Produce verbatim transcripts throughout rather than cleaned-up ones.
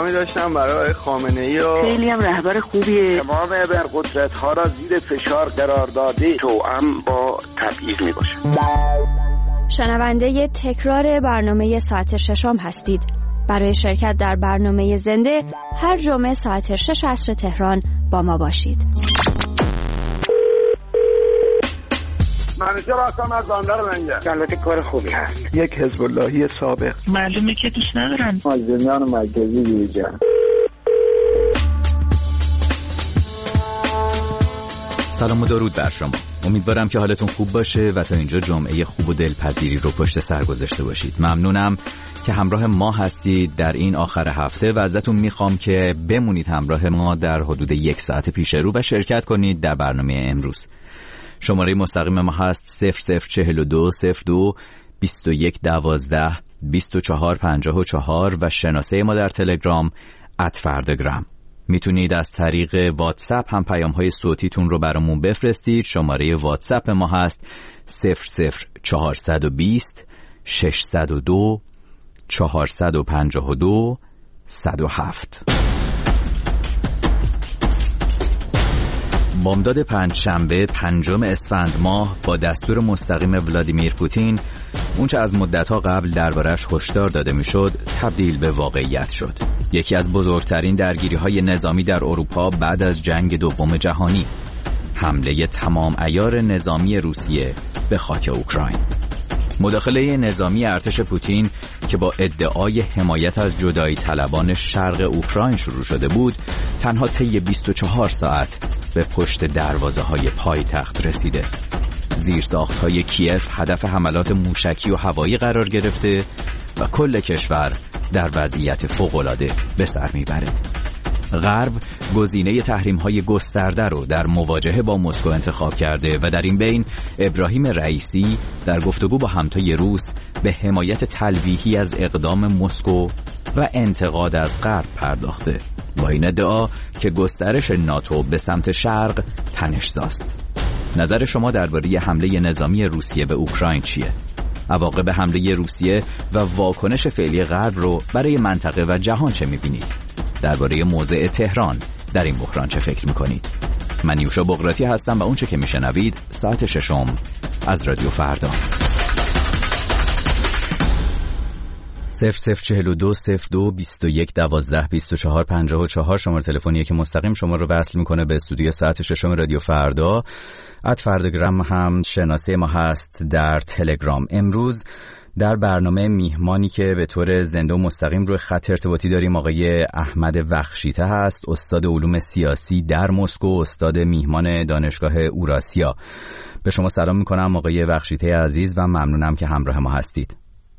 پیغامی داشتم برای خامنه‌ای و خیلی هم رهبر خوبیه. تمام ابرقدرت‌ها را زیر فشار قرار داده، توأم با تبعیض میباشه. شنونده تکرار برنامه ساعت ششم هستید. برای شرکت در برنامه زنده هر جمعه ساعت شش عصر تهران با ما باشید. منیجر هستم از بندر منگه. البته کار خوبی هست. یک حزب اللهی سابق. معلومه که دوست ندارم. مازندران مرکزی دیجا. سلام و درود بر شما. امیدوارم که حالتون خوب باشه و تا اینجا جمعه خوب و دلپذیری رو پشت سر گذاشته باشید. ممنونم که همراه ما هستید در این آخر هفته و ازتون میخوام که بمونید همراه ما در حدود یک ساعت پیش رو و شرکت کنید در برنامه امروز. شماره مستقیم ما هست صفر صفر چهل و دو صفر دو بیست و یک دوازده بیست و چهار پنجاه و چهار و شناسه ما در تلگرام ات فردگرام. میتونید از طریق واتساپ هم پیام‌های صوتیتون رو برامون بفرستید. شماره واتساپ ما هست صفر صفر چهارصد و بیست ششصد و دو چهارصد و پنجاه و دو صد و هفت. بامداد پنجشنبه پنجم اسفند ماه با دستور مستقیم ولادیمیر پوتین اونچه از مدت‌ها قبل دربارش هشدار داده میشد تبدیل به واقعیت شد. یکی از بزرگترین درگیری‌های نظامی در اروپا بعد از جنگ دوم جهانی، حمله تمام عیار نظامی روسیه به خاک اوکراین. مداخله نظامی ارتش پوتین که با ادعای حمایت از جدایی طلبان شرق اوکراین شروع شده بود، تنها طی بیست و چهار ساعت به پشت دروازه‌های پایتخت رسیده. زیرساخت‌های کیف هدف حملات موشکی و هوایی قرار گرفته و کل کشور در وضعیت فوق‌العاده به سر میبره. غرب گزینه تحریم‌های گسترده رو در مواجهه با مسکو انتخاب کرده و در این بین ابراهیم رئیسی در گفتگو با همتای روس به حمایت تلویحی از اقدام مسکو و انتقاد از غرب پرداخته، با این ادعا که گسترش ناتو به سمت شرق تنش‌زاست. نظر شما درباره حمله نظامی روسیه به اوکراین چیه؟ عواقب حمله روسیه و واکنش فعلی غرب رو برای منطقه و جهان چه می‌بینید؟ درباره موضع تهران در این بحران چه فکر می‌کنید؟ من یوشا بغراتی هستم و اونچه که میشنوید ساعت ششم از رادیو فردا. صفر صفر چهل و دو صفر دو بیست و یک دوازده بیست و چهار پنجاه و چهار شماره تلفنیه که مستقیم شما رو وصل میکنه به استودیو ساعت ششم رادیو فردا. ات فردگرام هم شناسه ما هست در تلگرام. امروز در برنامه میهمانی که به طور زنده و مستقیم روی خط ارتباطی داریم آقای احمد وخشیته هست، استاد علوم سیاسی در مسکو، استاد میهمان دانشگاه اوراسیا. به شما سلام میکنم آقای وخشیته عزیز و ممنونم که همراه ما هستید.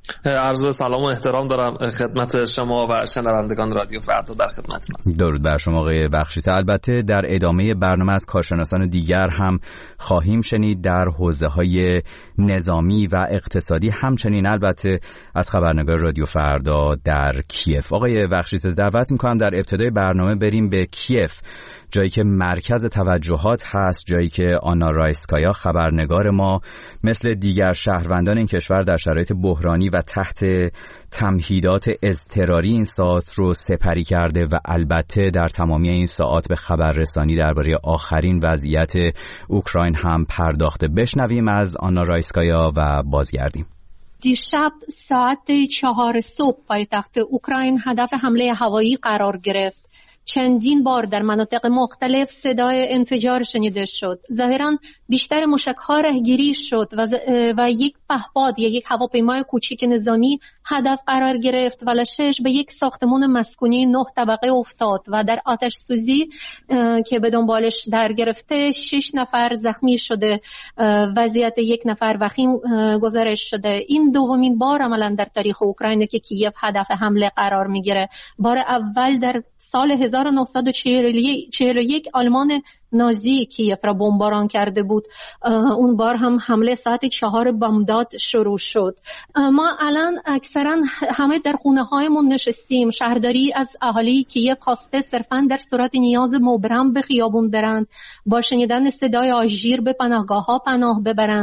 عرض سلام و احترام دارم خدمت شما و شنوندگان رادیو فردا، در خدمتتون هستم. درود بر شما آقای بخشیده. البته در ادامه برنامه از کارشناسان دیگر هم خواهیم شنید در حوزه‌های نظامی و اقتصادی، همچنین البته از خبرنگار رادیو فردا در کیف. آقای بخشیده دعوت می‌کنم در ابتدای برنامه بریم به کیف، جایی که مرکز توجهات هست، جایی که آنا رایسکایا خبرنگار ما مثل دیگر شهروندان این کشور در شرایط بحرانی و تحت تمهیدات اضطراری این ساعت رو سپری کرده و البته در تمامی این ساعت به خبررسانی درباره آخرین وضعیت اوکراین هم پرداخته. بشنویم از آنا رایسکایا و بازگردیم. دیشب ساعت چهار صبح پایتخت اوکراین هدف حمله هوایی قرار گرفت. چندین بار در مناطق مختلف صدای انفجار شنیده شد. ظاهراً بیشتر موشک‌ها رهگیری شد و, و یک پهپاد یا یک هواپیمای کوچیک نظامی هدف قرار گرفت و لشش به یک ساختمان مسکونی نه طبقه افتاد و در آتش سوزی که به دنبالش در گرفته شش نفر زخمی شده، وضعیت یک نفر وخیم گزارش شده. این دومین بار عملاً در تاریخ اوکراین که کیف هدف حمله قرار میگیره. بار اول در سال هزار و نهصد و چهل و یک آلمان نازی کیف را بمباران کرده بود. اون بار هم حمله ساعت چهار بامداد شروع شد. ما الان اکثرا همه در خونه هایمون نشستیم. شهرداری از اهالی کیف خواسته صرفا در صورت نیاز مبرم به خیابون برند، با شنیدن صدای آژیر به پناهگاه ها پناه ببرند.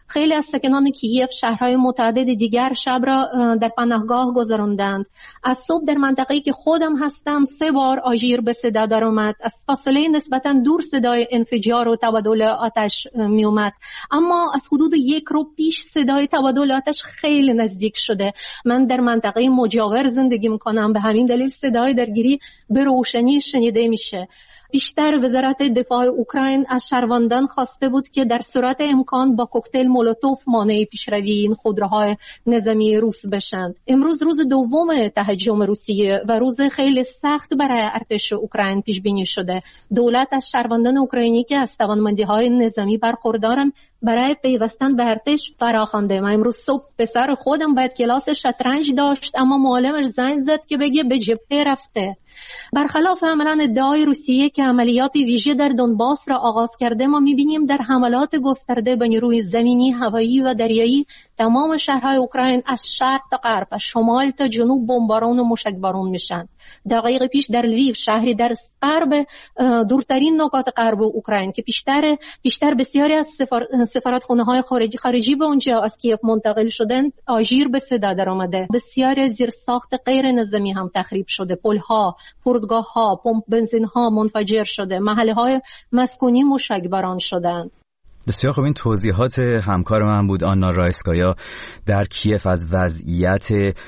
خیلی از ساکنان کیف شهرهای متعدد دیگر شب را در پناهگاه گذراندند. از صبح در منطقه‌ای که خودم هستم سه بار آژیر به صدا درآمد. از فاصله نسبتاً دور صدای انفجار و تبادل آتش می اومد، اما از حدود یک رو پیش صدای تبادل آتش خیلی نزدیک شده. من در منطقه مجاور زندگی میکنم، به همین دلیل صدای درگیری به روشنی شنیده میشه. بیشتر وزارت دفاع اوکراین از شهروندان خواسته بود که در صورت امکان با کوکتل مولوتوف مانع پیشروی این خودروهای نظامی روس بشند. امروز روز دوم تهاجم روسیه و روز خیلی سخت برای ارتش اوکراین پیش بینی شده. دولت از شهروندان اوکراینی که از توانمندی‌های نظامی برخوردارند برای پیوستن به ارتش فراخوانده. من امروز صبح پسر خودم باید کلاس شطرنج داشت، اما معلمش زنگ زد که بگه به جبهه رفته. برخلاف عملاً ادعای روسیه که عملیات ویژه در دونباس را آغاز کرده، ما می‌بینیم در حملات گسترده به نیروی زمینی، هوایی و دریایی تمام شهرهای اوکراین از شرق تا غرب، از شمال تا جنوب بمباران و موشکباران میشن. دقایق پیش در لویو، شهری در غرب دورترین نقاط غرب اوکراین که بیشتر بیشتر بسیاری از سفار سفارتخانه‌های خارجی خارجی به اونجا از کیف منتقل شدن، آژیر به صدا درآمده. بسیاری از زیرساخت غیر نظامی هم تخریب شده. پل‌ها، فرودگاه‌ها، پمپ بنزین‌ها منفجر شده. محله‌های مسکونی موشکباران شدند. بسیار خوب. این توضیحات همکار من بود آنا رایسکایا در کیف از وضعیت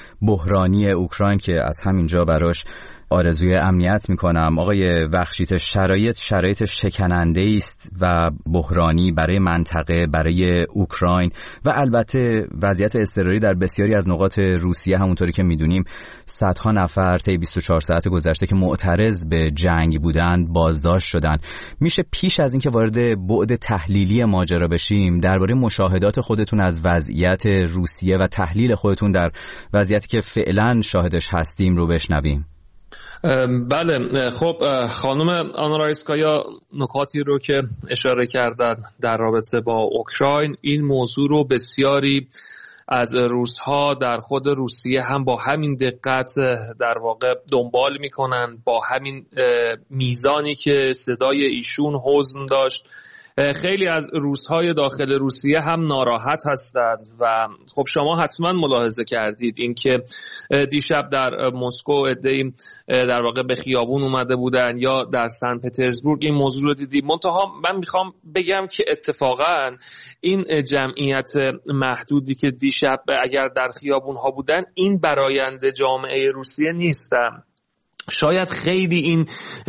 بحرانی اوکراین که از همینجا براش آرزوی امنیت میکنم. آقای وخشیت، شرایط شرایط شکننده است و بحرانی برای منطقه، برای اوکراین و البته وضعیت اضطراری در بسیاری از نقاط روسیه. همونطوری که میدونیم صدها نفر طی بیست و چهار ساعت گذشته که معترض به جنگ بودند بازداشت شدند. میشه پیش از اینکه وارد بعد تحلیلی ماجرا بشیم درباره مشاهدات خودتون از وضعیت روسیه و تحلیل خودتون در وضعیتی که فعلا شاهدش هستیم رو بشنویم؟ بله، خب خانم آنا رایسکایا نکاتی رو که اشاره کردن در رابطه با اوکراین، این موضوع رو بسیاری از روس‌ها در خود روسیه هم با همین دقت در واقع دنبال میکنن، با همین میزانی که صدای ایشون حزن داشت. خیلی از روس‌های داخل روسیه هم ناراحت هستند و خب شما حتما ملاحظه کردید اینکه دیشب در مسکو عده‌ای در واقع به خیابون اومده بودن یا در سن پترزبورگ این موضوع رو دیدیم. منتها من میخوام بگم که اتفاقا این جمعیت محدودی که دیشب اگر در خیابون ها بودن، این برآیند جامعه روسیه نیستن. شاید خیلی این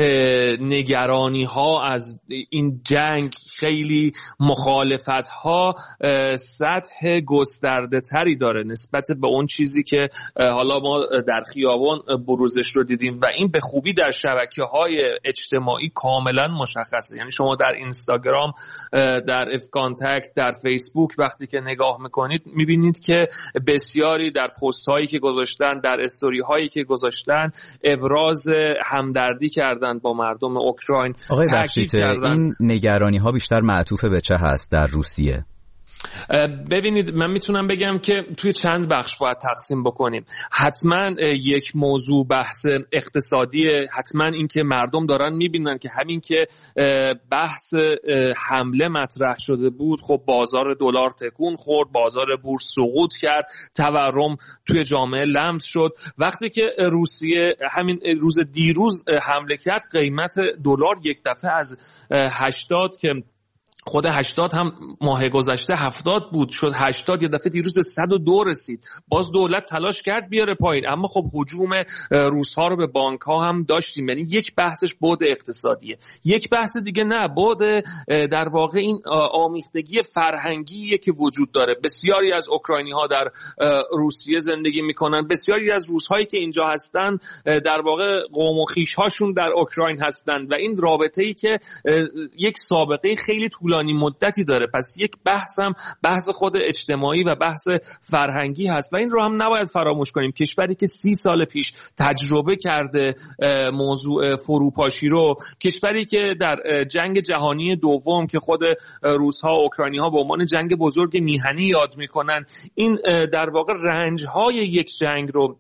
نگرانی ها از این جنگ، خیلی مخالفت ها سطح گسترده تری داره نسبت به اون چیزی که حالا ما در خیابان بروزش رو دیدیم و این به خوبی در شبکه های اجتماعی کاملا مشخصه. یعنی شما در اینستاگرام، در اف کانتکت، در فیسبوک وقتی که نگاه میکنید میبینید که بسیاری در پست هایی که گذاشتن، در استوری هایی که گذاشتن، ابراز همدردی کردند با مردم اوکراین. آقای بخشیت، این نگرانی ها بیشتر معطوف به چه هست در روسیه؟ ببینید، من میتونم بگم که توی چند بخش باید تقسیم بکنیم. حتما یک موضوع بحث اقتصادیه، حتما این که مردم دارن میبینن که همین که بحث حمله مطرح شده بود، خب بازار دلار تکون خورد، بازار بورس سقوط کرد، تورم توی جامعه لمس شد. وقتی که روسیه همین روز دیروز حمله کرد، قیمت دلار یک دفعه از هشتاد که خود هشتاد هم ماه گذشته هفتاد بود شد هشتاد، یه دفعه دیروز به صد و دو رسید. باز دولت تلاش کرد بیاره پایین، اما خب هجوم روس‌ها رو به بانک‌ها هم داشتیم. یعنی یک بحثش بعد اقتصادیه، یک بحث دیگه نه، بعد در واقع این آمیختگی فرهنگیه که وجود داره. بسیاری از اوکراینی‌ها در روسیه زندگی میکنن، بسیاری از روس‌هایی که اینجا هستن در واقع قوم و خویش‌هاشون در اوکراین هستن و این رابطه‌ای که یک سابقه خیلی طولانی مدتی داره. پس یک بحث هم بحث خود اجتماعی و بحث فرهنگی هست و این رو هم نباید فراموش کنیم. کشوری که سی سال پیش تجربه کرده موضوع فروپاشی رو، کشوری که در جنگ جهانی دوم که خود روس‌ها و اوکراینی‌ها به عنوان جنگ بزرگ میهنی یاد میکنن، این در واقع رنج‌های یک جنگ رو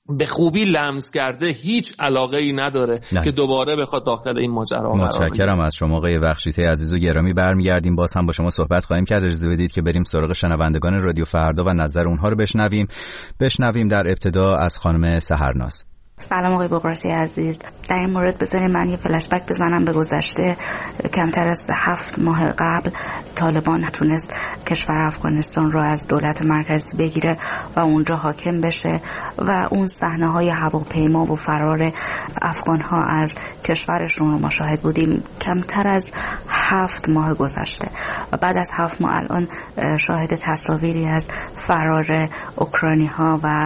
به خوبی لمس کرده هیچ علاقه ای نداره نه. که دوباره بخواد داخل این ماجرا. متشکرم از شما آقای بخشیته عزیز و گرامی. برمیگردیم باز هم با شما صحبت خواهیم کرد. اجازه بدید که بریم سراغ شنوندگان رادیو فردا و نظر اونها رو بشنویم. بشنویم در ابتدا از خانم سحرناز. سلام آقای بقراسی عزیز. در این مورد بذارید من یه فلش بک بزنم به گذشته. کمتر از هفت ماه قبل طالبان تونست کشور افغانستان رو از دولت مرکزی بگیره و اونجا حاکم بشه و اون صحنه های هواپیما و فرار افغان ها از کشورشون رو ما شاهد بودیم. کمتر از هفت ماه گذشته و بعد از هفت ماه الان شاهد تصاویری از فرار اوکراینی ها و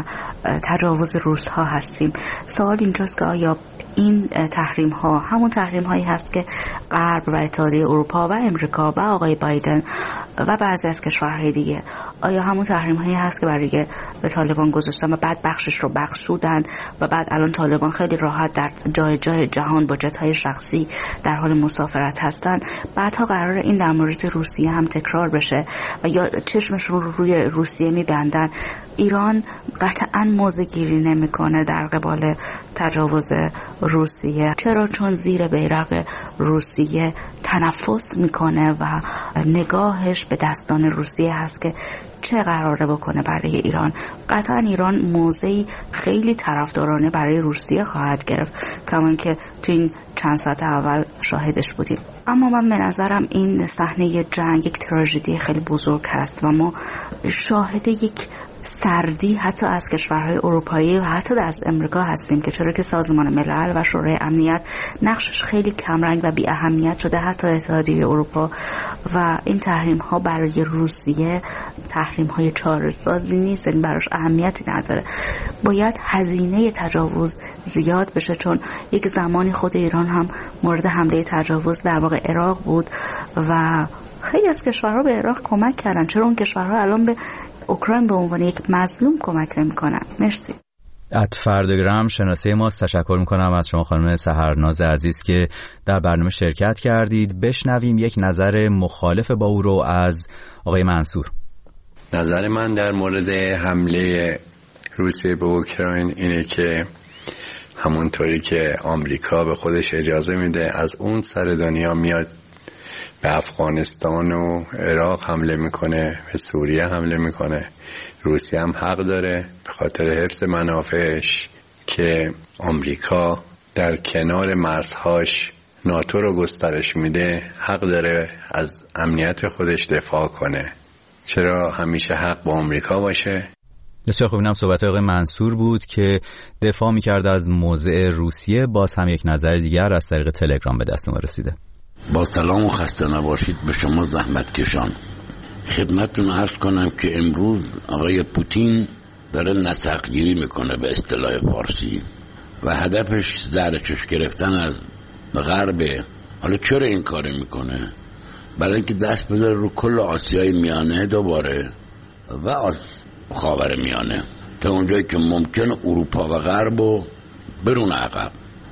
تجاوز روس ها هستیم. سوال اینجاست که آیا این تحریم ها همون تحریم هایی هست که غرب و اتحادیه اروپا و امریکا و آقای بایدن و بعضی از کشورهای دیگه، آیا همون تحریم هایی هست که برای به طالبان گذاشتن و بعد بخشش رو بخشودن و بعد الان طالبان خیلی راحت در جای جای جهان با جت های شخصی در حال مسافرت هستن؟ بعدها قراره این در مورد روسیه هم تکرار بشه و یا چشمشون رو روی روسیه میبندن؟ ایران قطعاً موضع گیری نمیکنه در قبال تجاوز روسیه. چرا؟ چون زیر بیرق روسیه تنفس میکنه و نگاهش به دستان روسیه هست که چه قراره بکنه برای ایران. قطعا ایران موضعی خیلی طرفدارانه برای روسیه خواهد گرفت، کما اینکه تو این چند ساعت اول شاهدش بودیم. اما من به نظرم این صحنه جنگ یک تراژدی خیلی بزرگ هست و ما شاهد یک سردی حتی از کشورهای اروپایی و حتی از امریکا هستیم که چرا که سازمان ملل و شورای امنیت نقشش خیلی کمرنگ و بی اهمیت شده، حتی اتحادیه اروپا. و این تحریم ها برای روسیه تحریم های چاره سازی نیست، این براش اهمیتی نداره. باید هزینه تجاوز زیاد بشه، چون یک زمانی خود ایران هم مورد حمله تجاوز در واقع عراق بود و خیلی از کشورها به عراق کمک کردن. چرا اون کشورها الان به اوکراین به عنوان یک مظلوم کمک نمی‌کنن؟ مرسی. ات فردگرام شناسه ماست. تشکر میکنم از شما خانم سحرناز عزیز که در برنامه شرکت کردید. بشنویم یک نظر مخالف با او رو از آقای منصور. نظر من در مورد حمله روسیه به اوکراین اینه که همونطوری که آمریکا به خودش اجازه میده از اون سر دنیا میاد به افغانستان و عراق حمله میکنه، به سوریه حمله میکنه، روسیه هم حق داره به خاطر حفظ منافعش که آمریکا در کنار مرزهاش ناتو رو گسترش میده، حق داره از امنیت خودش دفاع کنه. چرا همیشه حق با آمریکا باشه؟ بسیار خوب. اینم صحبت آقای منصور بود که دفاع میکرد از موضع روسیه. باز هم یک نظر دیگر از طریق تلگرام به دست ما رسیده. با سلام و خسته نباشید به شما زحمت کشان. خدمتتون عرض کنم که امروز آقای پوتین داره نسقگیری میکنه به اصطلاح فارسی و هدفش زهرچش گرفتن از غرب. حالا چرا این کار میکنه؟ برای اینکه دست بذاره رو کل آسیای میانه دوباره و آس... خاور میانه تا اونجایی که ممکن اروپا و غرب رو برون عقب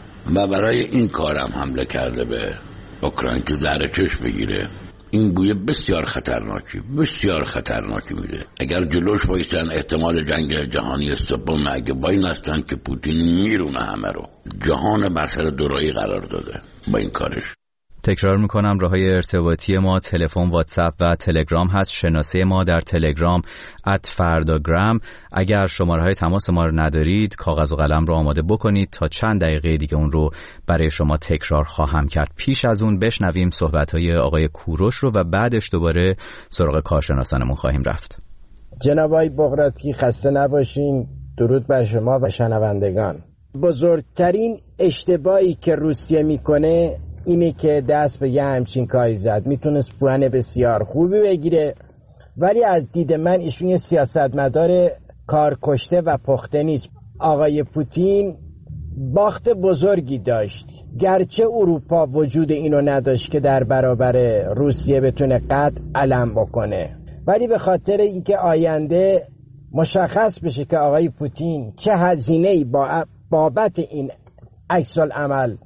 و برای این کارم حمله کرده به اوکراین که زهرچش بگیره. این گویه بسیار خطرناکی بسیار خطرناکی میده. اگر جلوش وایسن احتمال جنگ جهانی سوم اگه با این هستن که پوتین میرونه همه رو. جهان بر سر دورایی قرار داده با این کارش. تکرار میکنم راههای ارتباطی ما تلفن، واتساپ و تلگرام هست. شناسه ما در تلگرام ات فرداگرام. اگر شماره های تماس ما رو ندارید کاغذ و قلم رو آماده بکنید تا چند دقیقه دیگه اون رو برای شما تکرار خواهم کرد. پیش از اون بشنویم صحبت های آقای کوروش رو و بعدش دوباره سراغ کارشناسانمون خواهیم رفت. جناب آقای بقراتی خسته نباشین. درود بر شما و شنوندگان. بزرگترین اشتباهی که روسیه میکنه اینه که دست به یه همچین کاری زد. میتونست پوان بسیار خوبی بگیره، ولی از دید من ایشون یه سیاستمدار کارکشته و پخته نیست. آقای پوتین باخت بزرگی داشت، گرچه اروپا وجود اینو نداشت که در برابر روسیه بتونه قد علم بکنه، ولی به خاطر اینکه آینده مشخص بشه که آقای پوتین چه هزینه‌ای با بابت این عکس العمل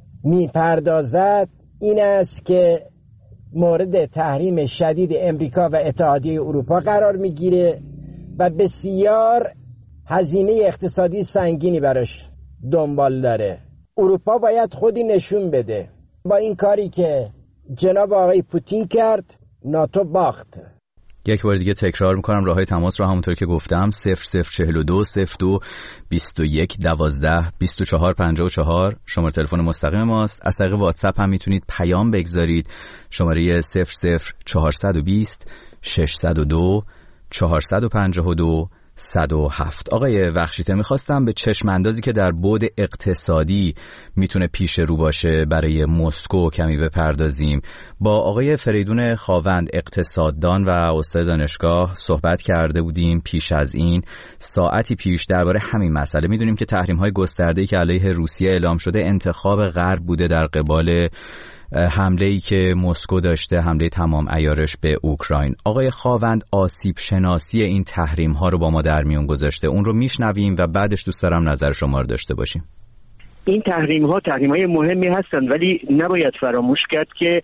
میپردازد، این است که مورد تحریم شدید امریکا و اتحادیه اروپا قرار میگیره و بسیار هزینه اقتصادی سنگینی براش دنبال داره. اروپا باید خودی نشون بده. با این کاری که جناب آقای پوتین کرد ناتو باخت. یک بار دیگه تکرار میکنم راههای تماس رو همونطور که گفتم صفر صفر چهل و دو صفر دو بیست و یک دوازده بیست و چهار پنجاه و چهار شماره تلفن مستقیم ماست. از طریق واتساپ هم میتونید پیام بگذارید. شماره صفر صفر چهارصد و بیست ششصد و دو چهارصد و پنجاه و دو صد و هفت. آقای وخشیته میخواستم به چشم اندازی که در بعد اقتصادی میتونه پیش رو باشه برای مسکو کمی بپردازیم. با آقای فریدون خاوند اقتصاددان و استاد دانشگاه صحبت کرده بودیم پیش از این ساعتی پیش درباره همین مسئله. میدونیم که تحریم‌های گسترده‌ای که علیه روسیه اعلام شده انتخاب غرب بوده در قبال حمله‌ای که مسکو داشته، حمله تمام عیارش به اوکراین. آقای خاوند آسیب شناسی این تحریم‌ها رو با ما در میون گذاشته، اون رو میشنویم و بعدش دوست دارم نظر شما رو داشته باشیم. این تحریم‌ها تحریم‌های مهمی هستند، ولی نباید فراموش کرد که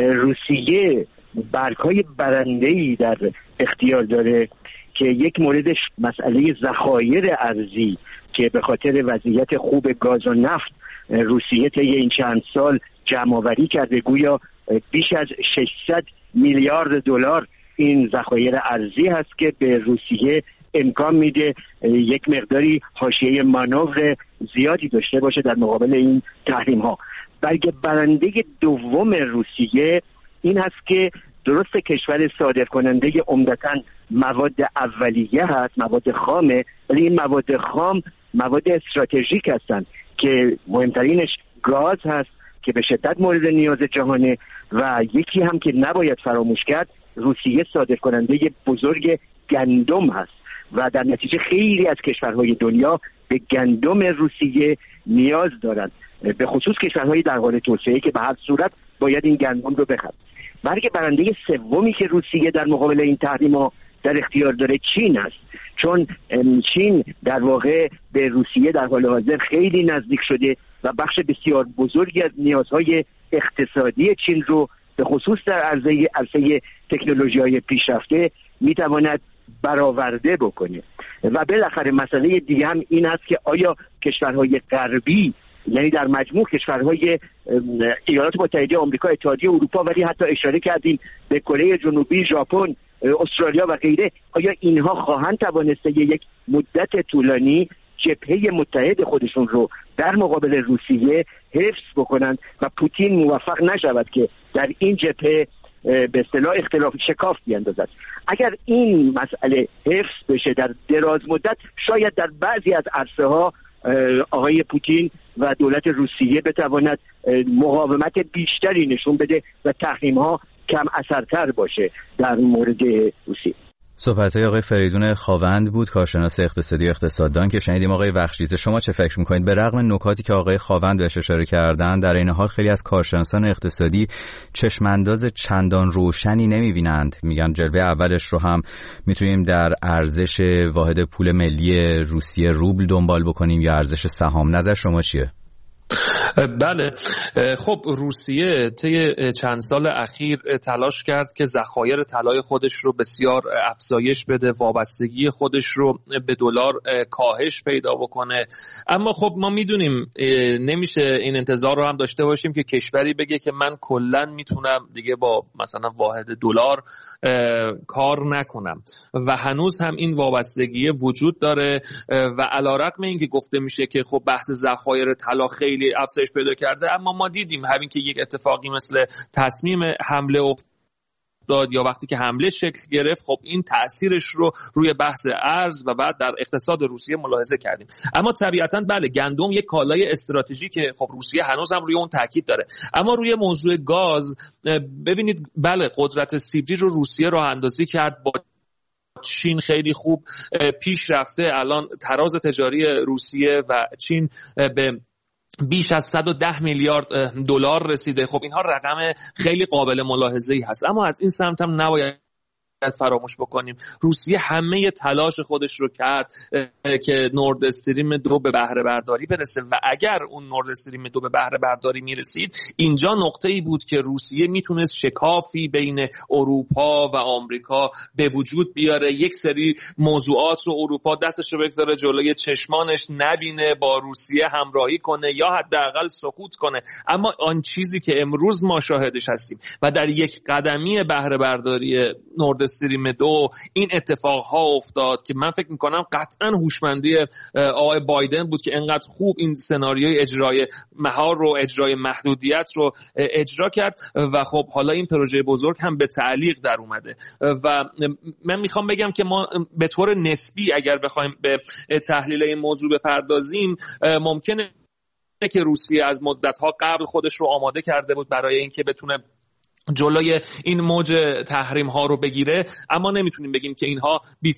روسیه برگ‌های برنده‌ای در اختیار داره که یک موردش مسئله ذخایر ارزی که به خاطر وضعیت خوب گاز و نفت روسیه طی این چند سال جمع‌آوری کرده، گویا بیش از ششصد میلیارد دلار این ذخایر ارزی هست که به روسیه امکان میده یک مقداری حاشیه مانور زیادی داشته باشه در مقابل این تحریم ها. برگ برنده دوم روسیه این هست که درست کشور صادر کننده عمدتاً مواد اولیه هست، مواد خامه، ولی این مواد خام مواد استراتژیک هستند که مهمترینش گاز هست که به شدت مورد نیاز جهانه و یکی هم که نباید فراموش کرد روسیه صادر کننده بزرگ گندم هست و در نتیجه خیلی از کشورهای دنیا به گندم روسیه نیاز دارند، به خصوص کشورهای در حال توسعه که به هر صورت باید این گندم رو بخرن. برگ برنده سومی که روسیه در مقابل این تحریم‌ها در اختیار داره چین است، چون چین در واقع به روسیه در حال حاضر خیلی نزدیک شده و بخش بسیار بزرگی از نیازهای اقتصادی چین رو به خصوص در عرصه عرصه تکنولوژی‌های پیشرفته میتواند برآورده بکنه. و بالاخره مسئله دیگه هم این است که آیا کشورهای غربی، یعنی در مجموع کشورهای ایالات متحده آمریکا، اتحادیه اروپا، ولی حتی اشاره کردیم به کره جنوبی، ژاپن، استرالیا و غیره، آیا اینها خواهند توانسته یک مدت طولانی جبهه متحد خودشون رو در مقابل روسیه حفظ بکنند و پوتین موفق نشود که در این جبهه به اصطلاح اختلاف شکاف بیاندازد؟ اگر این مسئله حفظ بشه در دراز مدت، شاید در بعضی از عرصه ها آقای پوتین و دولت روسیه بتواند مقاومت بیشتری نشون بده و تحریم ها کم اثرتر باشه در مورد روسیه. صحبت‌های آقای فریدون خاوند بود، کارشناس اقتصادی و اقتصاددان که شنیدیم. آقای وخشیته، شما چه فکر می‌کنید؟ به رغم نکاتی که آقای خاوند بهش اشاره کردن، در این حال خیلی از کارشناسان اقتصادی چشمانداز چندان روشنی نمی‌بینند. میگن جلوه اولش رو هم میتونیم در ارزش واحد پول ملی روسیه روبل دنبال بکنیم یا ارزش سهام. نظر شما چیه؟ بله، خب روسیه طی چند سال اخیر تلاش کرد که ذخایر طلای خودش رو بسیار افزایش بده، وابستگی خودش رو به دلار کاهش پیدا بکنه. اما خب ما میدونیم نمیشه این انتظار رو هم داشته باشیم که کشوری بگه که من کلا میتونم دیگه با مثلا واحد دلار کار نکنم و هنوز هم این وابستگی وجود داره و علیرغم اینکه گفته میشه که خب بحث ذخایر طلا خیلی افزایش پیدا کرده، اما ما دیدیم همین که یک اتفاقی مثل تصمیم حمله افتاد یا وقتی که حمله شکل گرفت، خب این تأثیرش رو روی بحث ارز و بعد در اقتصاد روسیه ملاحظه کردیم. اما طبیعتاً بله، گندم یک کالای استراتژیک که خب روسیه هنوز هم روی اون تاکید داره. اما روی موضوع گاز ببینید، بله قدرت سیبری رو روسیه راه اندازی کرد، با چین خیلی خوب پیش رفته. الان تراز تجاری روسیه و چین به بیش از صد و ده میلیارد دلار رسیده. خب اینها رقم خیلی قابل ملاحظه‌ای هست، اما از این سمت هم نباید فراموش بکنیم. روسیه همه تلاش خودش رو کرد که نورد استریم دو به بهره برداری برسه و اگر اون نورد استریم دو به بهره برداری میرسید، اینجا نقطه‌ای بود که روسیه میتونست شکافی بین اروپا و آمریکا به وجود بیاره، یک سری موضوعات رو اروپا دستش رو بگذاره جلوی چشمانش، نبینه، با روسیه همراهی کنه یا حداقل سکوت کنه. اما آن چیزی که امروز ما شاهدش هستیم و در یک قدمی بهره برداری نورد استریم دو این اتفاق ها افتاد که من فکر میکنم قطعا هوشمندی آقای بایدن بود که انقدر خوب این سناریوی اجرای مهار رو، اجرای محدودیت رو اجرا کرد و خب حالا این پروژه بزرگ هم به تعلیق در اومده و من میخوام بگم که ما به طور نسبی اگر بخوایم به تحلیل این موضوع بپردازیم، ممکنه که روسیه از مدت‌ها قبل خودش رو آماده کرده بود برای اینکه بتونه جلوی این موج تحریم ها رو بگیره، اما نمیتونیم بگیم که اینها بی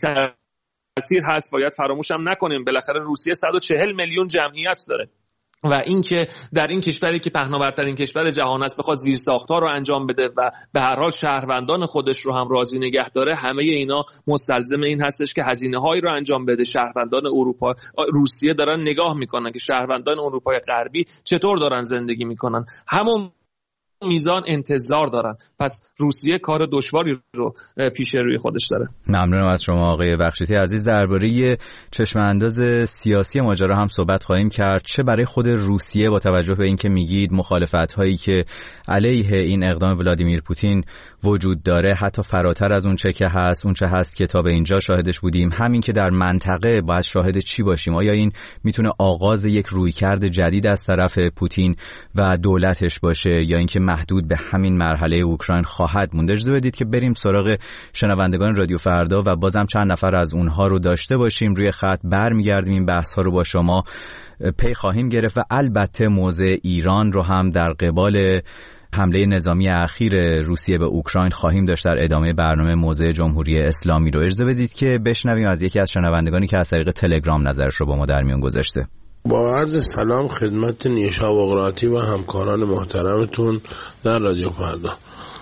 تاثیر هست. باید فراموش هم نکنیم بالاخره روسیه صد و چهل میلیون جمعیت داره و اینکه در این کشوری که پهناورترین کشور جهان است بخواد زیر ساختار رو انجام بده و به هر حال شهروندان خودش رو هم راضی نگه داره، همه اینا مستلزم این هستش که هزینه هایی رو انجام بده. شهروندان اروپا روسیه دارن نگاه میکنن که شهروندان اروپای غربی چطور دارن زندگی میکنن، همون میزان انتظار دارن. پس روسیه کار دشواری رو پیش روی خودش داره. ممنونم از شما آقای بخشیتی عزیز. درباره چشم انداز سیاسی ماجرا هم صحبت خواهیم کرد، چه برای خود روسیه با توجه به اینکه میگید مخالفت هایی که علیه این اقدام ولادیمیر پوتین وجود داره حتی فراتر از اون چه که هست، اون چه هست که تا به اینجا شاهدش بودیم، همین که در منطقه باید شاهد چی باشیم؟ آیا این میتونه آغاز یک رویکرد جدید از طرف پوتین و دولتش باشه یا اینکه محدود به همین مرحله اوکراین خواهد موند؟ اجازه بدید که بریم سراغ شنوندگان رادیو فردا و بازم چند نفر از اونها رو داشته باشیم روی خط. برمیگردیم این بحث ها رو با شما پی خواهیم گرفت و البته موضع ایران رو هم در قبال حمله نظامی اخیر روسیه به اوکراین خواهیم داشت در ادامه برنامه موضع جمهوری اسلامی رو. اجازه بدید که بشنویم از یکی از شنوندگانی که از طریق تلگرام نظرش رو با ما در میون گذاشته. با عرض سلام خدمت نیشا بغراتی و همکاران محترمتون در رادیو فردا.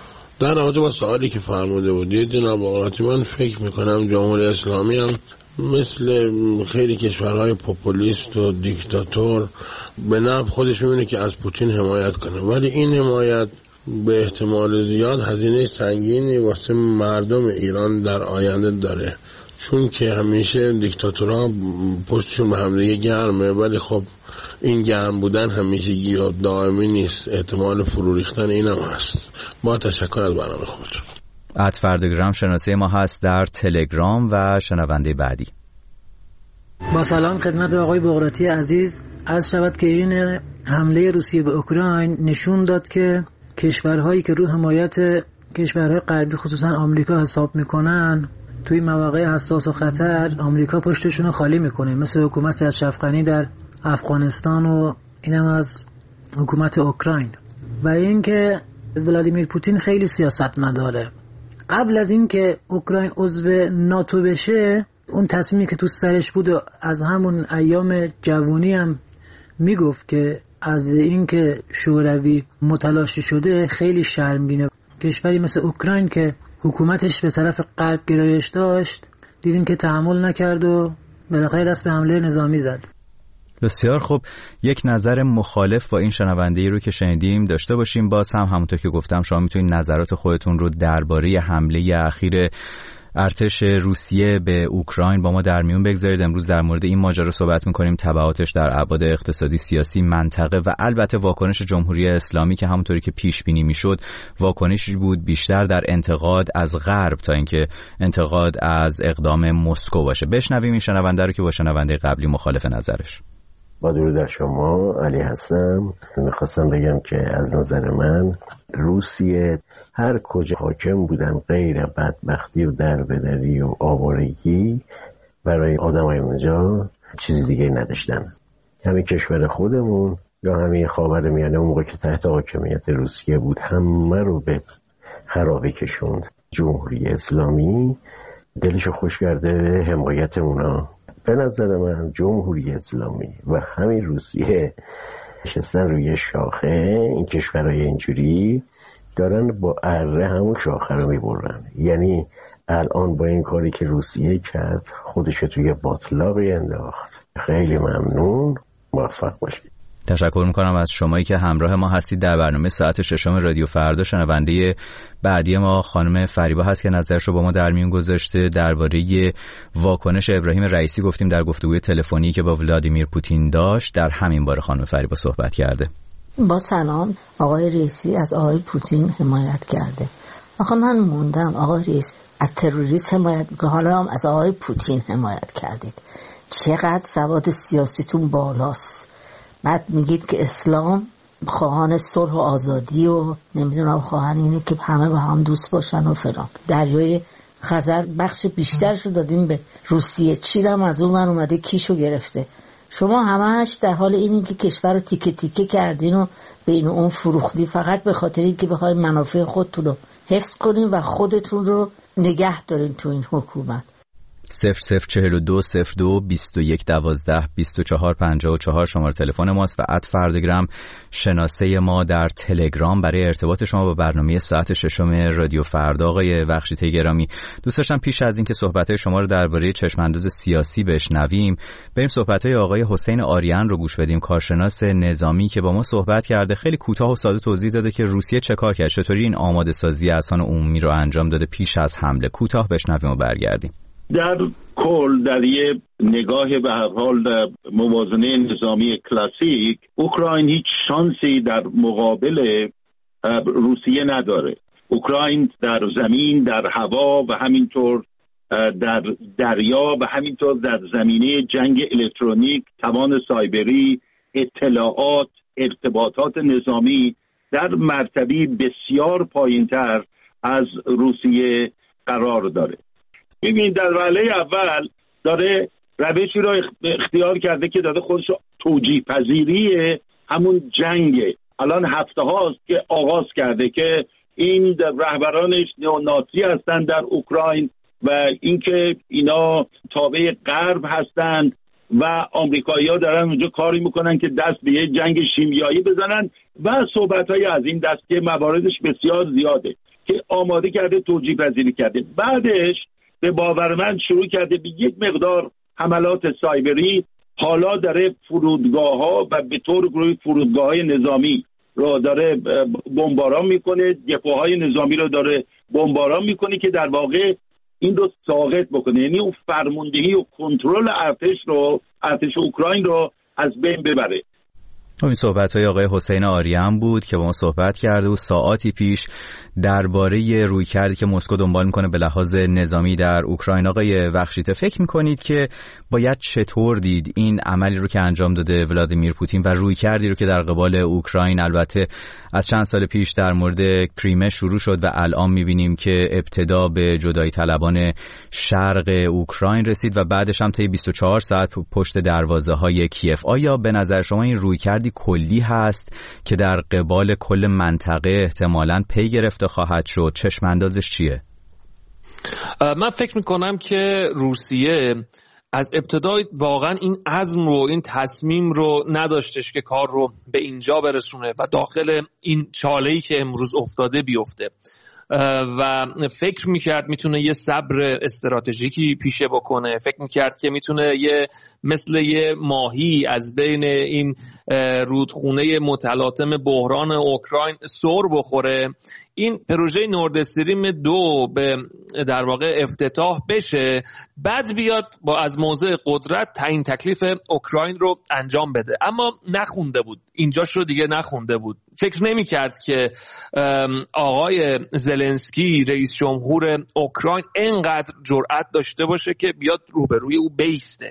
در رابطه با سوالی که فرموده بودید جناب بغراتی، من فکر میکنم جمهوری اسلامی هم مثل خیلی کشورهای پوپولیست و دیکتاتور به نفع خودش میبینه که از پوتین حمایت کنه، ولی این حمایت به احتمال زیاد هزینه سنگینی واسه مردم ایران در آینده داره، چون که همیشه دیکتاتورها پشتشون به همدیگه گرمه، ولی خب این گرم بودن همیشگی و دائمی نیست، احتمال فرو ریختن اینم هست. با تشکر از برنامه خودتون. ات فردگرام شناسه ما هست در تلگرام و شنونده بعدی. با سلام خدمت آقای بغراتی عزیز. عرض شود که این حمله روسیه به اوکراین نشون داد که کشورهایی که رو حمایت کشورهای غربی خصوصا آمریکا حساب میکنن توی مواقع حساس و خطر آمریکا پشتشون رو خالی میکنه، مثل حکومت اشرف غنی در افغانستان و اینم از حکومت اوکراین. و اینکه ولادیمیر پوتین خیلی سیاستمداره. قبل از اینکه اوکراین عضو ناتو بشه، اون تصمیمی که تو سرش بود و از همون ایام جوانی هم میگفت که از اینکه شوروی متلاشی شده خیلی شرمگینه. کشوری مثل اوکراین که حکومتش به طرف غرب گرایش داشت، دیدیم که تحمل نکرد و بالاخره دست به حمله نظامی زد. بسیار خوب، یک نظر مخالف با این شنونده‌ای رو که شنیدیم داشته باشیم. باز هم همونطور که گفتم شما میتونید نظرات خودتون رو درباره حمله اخیر ارتش روسیه به اوکراین با ما در میون بگذارید. امروز در مورد این ماجرا صحبت می‌کنیم، تبعاتش در ابعاد اقتصادی، سیاسی، منطقه و البته واکنش جمهوری اسلامی که همونطوری که پیش بینی میشد واکنشی بود بیشتر در انتقاد از غرب تا اینکه انتقاد از اقدام مسکو باشه. بشنویم این شنونده رو که با شنونده قبلی مخالف نظرش. با درود در شما، علی هستم. میخواستم بگم که از نظر من روسیه هر کجا حاکم بودن غیر بدبختی و دربدری و آوارگی برای آدمای اونجا چیزی دیگه نداشتن. همین کشور خودمون یا همین خاورمیانه اون موقع که تحت حاکمیت روسیه بود همه رو به خرابی کشوند. جمهوری اسلامی دلشو خوش کرده حمایت اونا. به نظر من جمهوری اسلامی و همین روسیه نشستن روی شاخه، این کشورهای اینجوری دارن با اره همون شاخه رو میبرن. یعنی الان با این کاری که روسیه کرد خودش توی باطلاقی انداخت. خیلی ممنون، موفق باشید. تشکر میکنم از شمایی که همراه ما هستید در برنامه ساعت ششم رادیو فردا. شنونده بعدی ما خانم فریبا هست که نظرش رو با ما در میون گذاشته درباره واکنش ابراهیم رئیسی. گفتیم در گفتگوی تلفنی که با ولادیمیر پوتین داشت در همین باره خانم فریبا صحبت کرده. با سلام، آقای رئیسی از آقای پوتین حمایت کرده. آخه من موندم آقای رئیس از تروریست حمایت میکنه، حالا هم از آقای پوتین حمایت کردید. چقدر سواد سیاسیتون بالاست. بعد میگید که اسلام خواهان صلح و آزادی و نمیدونم خواهان اینه که همه با هم دوست باشن و فلان. دریای خزر بخش بیشترشو دادیم به روسیه، چیرم از اون من اومده کیشو گرفته. شما همش در حال اینی که کشور رو تیکه تیکه کردین و بین اون فروختی فقط به خاطر اینکه بخواید منافع خودتون رو حفظ کنین و خودتون رو نگه دارین تو این حکومت. صفر صفر چهل و دو صفر دو بیست و یک دوازده بیست و چهار پنجاه و چهار شماره تلفن ماست و ات فردگرام شناسه ما در تلگرام برای ارتباط شما با برنامه ساعت ششم رادیو فردا. آقای بخشیده گرامی، دوست داشتم پیش از اینکه صحبت‌های شما رو درباره چشم‌انداز سیاسی بشنویم بریم صحبت‌های آقای حسین آریان رو گوش بدیم، کارشناس نظامی که با ما صحبت کرده. خیلی کوتاه و ساده توضیح داده که روسیه چه کار کرد، چطوری این آماده سازی اذهان عمومی رو انجام داده پیش از حمله. کوتاه بشنویم و برگردیم. در کل در یه نگاه به هر حال موازنه نظامی کلاسیک، اوکراین هیچ شانسی در مقابل روسیه نداره. اوکراین در زمین، در هوا و همینطور در دریا و همینطور در زمینه جنگ الکترونیک، توان سایبری، اطلاعات، ارتباطات نظامی در مرتبه بسیار پایین‌تر از روسیه قرار داره. ببین در وهله اول داره روشی را اختیار کرده که داده خودش توجیه پذیری همون جنگه. الان هفته هاست که آغاز کرده که این رهبرانش نئونازی هستند در اوکراین و اینکه اینا تابع غرب هستند و آمریکایی‌ها دارن اونجا کاری میکنن که دست به یه جنگ شیمیایی بزنن و صحبت‌های از این دست که مواردش بسیار زیاده که آماده کرده، توجیه پذیری کرده. بعدش به باور من شروع کرده به یک مقدار حملات سایبری. حالا داره فرودگاه‌ها و به طور گروهی فرودگاه‌های نظامی رو داره بمباران میکنه، دپوهای نظامی رو داره بمباران میکنه که در واقع این رو ساقط بکنه، یعنی اون فرماندهی و کنترل ارتش رو، ارتش اوکراین رو از بین ببره. این صحبت‌های آقای حسین آریان بود که با ما صحبت کرده و ساعاتی پیش درباره رویکردی که مسکو دنبال میکنه به لحاظ نظامی در اوکراین. آقای بخشیده، فکر میکنید که باید چطور دید این عملی رو که انجام داده ولادیمیر پوتین و رویکردی رو که در قبال اوکراین البته از چند سال پیش در مورد کریمه شروع شد و الان میبینیم که ابتدا به جدایی طلبان شرق اوکراین رسید و بعدش هم طی بیست و چهار ساعت پشت دروازه های کیف. آیا به نظر شما این رویکردی کلی هست که در قبال کل منطقه احتمالاً پی گرفته خواهد شد؟ چشم اندازش چیه؟ من فکر میکنم که روسیه از ابتدای واقعا این عزم رو، این تصمیم رو نداشتش که کار رو به اینجا برسونه و داخل این چاله‌ای که امروز افتاده بیفته و فکر میکرد میتونه یه صبر استراتژیکی پیشه بکنه. فکر میکرد که میتونه یه مثل یه ماهی از بین این رودخونه متلاطم بحران اوکراین سر بخوره، این پروژه نورد استریم دو به در واقع افتتاح بشه، بعد بیاد با از موضع قدرت تعیین تکلیف اوکراین رو انجام بده. اما نخونده بود، اینجاش رو دیگه نخونده بود. فکر نمی کرد که آقای زلنسکی رئیس جمهور اوکراین اینقدر جرأت داشته باشه که بیاد روبروی او بیسته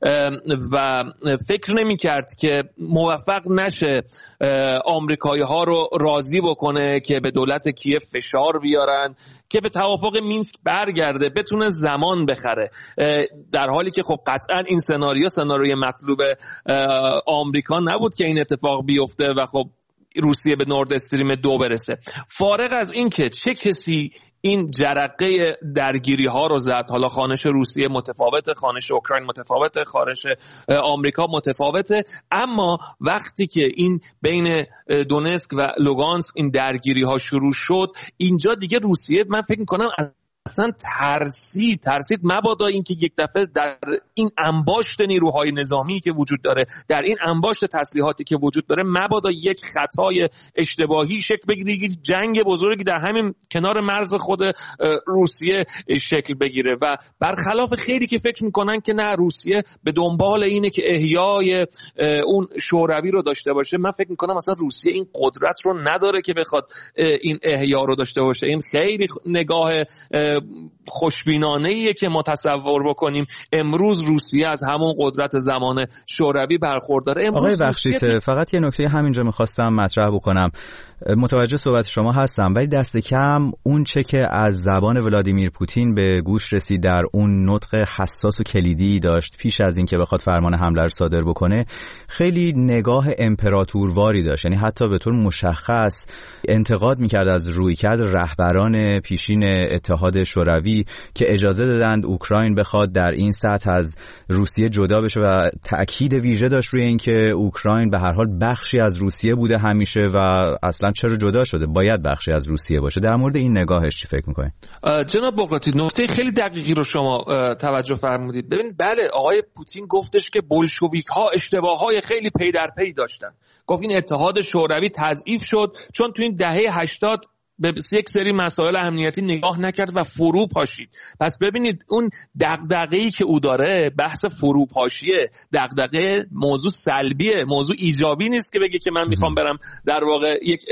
و فکر نمی کرد که موفق نشه آمریکایی ها رو راضی بکنه که به دولت کیف فشار بیارن که به توافق مینسک برگرده، بتونه زمان بخره، در حالی که خب قطعا این سناریو سناریوی مطلوب آمریکا نبود که این اتفاق بیفته و خب روسیه به نورد استریم دو برسه. فارغ از این که چه کسی این جرقه درگیری ها رو زد، حالا خانش روسیه متفاوته، خانش اوکراین متفاوته، خانش آمریکا متفاوته، اما وقتی که این بین دونسک و لوگانسک این درگیری ها شروع شد، اینجا دیگه روسیه من فکر میکنم از اصلا ترسید ترسید مبادا اینکه یک دفعه در این انباشت نیروهای نظامی که وجود داره، در این انباشت تسلیحاتی که وجود داره، مبادا یک خطای اشتباهی شکل بگیره، جنگ بزرگی در همین کنار مرز خود روسیه شکل بگیره. و برخلاف خیلی که فکر میکنن که نه روسیه به دنبال اینه که احیای اون شوروی رو داشته باشه، من فکر میکنم اصلا روسیه این قدرت رو نداره که بخواد این احیا رو داشته باشه. این خیلی نگاه خوشبینانه‌ایه که ما تصور بکنیم امروز روسیه از همون قدرت زمان شوروی برخورداره. آقای بخشیت فقط یه نکته همینجا میخواستم مطرح بکنم. متوجه صحبت شما هستم، ولی دست کم اون چه که از زبان ولادیمیر پوتین به گوش رسید در اون نطق حساس و کلیدی داشت پیش از این که بخواد فرمان حمله رو صادر بکنه، خیلی نگاه امپراتورواری داشت. یعنی حتی به طور مشخص انتقاد میکرد از رویکرد رهبران پیشین اتحاد شوروی که اجازه دادند اوکراین بخواد در این سطح از روسیه جدا بشه و تأکید ویژه داشت روی اینکه اوکراین به هر حال بخشی از روسیه بوده همیشه و اصلا چرا جدا شده، باید بخشی از روسیه باشه. در مورد این نگاهش چی فکر میکنید؟ جناب بغراتی نکته خیلی دقیقی رو شما توجه فرمودید. ببین بله، آقای پوتین گفتش که بولشویک ها اشتباهات خیلی پی در پی داشتن. گفت این اتحاد شوروی تضعیف شد چون تو این دهه هشتاد به یک سری مسائل امنیتی نگاه نکرد و فرو پاشید. پس ببینید اون دغدغه‌ای که او داره بحث فروپاشیه، دغدغه موضوع سلبیه، موضوع ایجابی نیست که بگه که من میخوام برم در واقع یک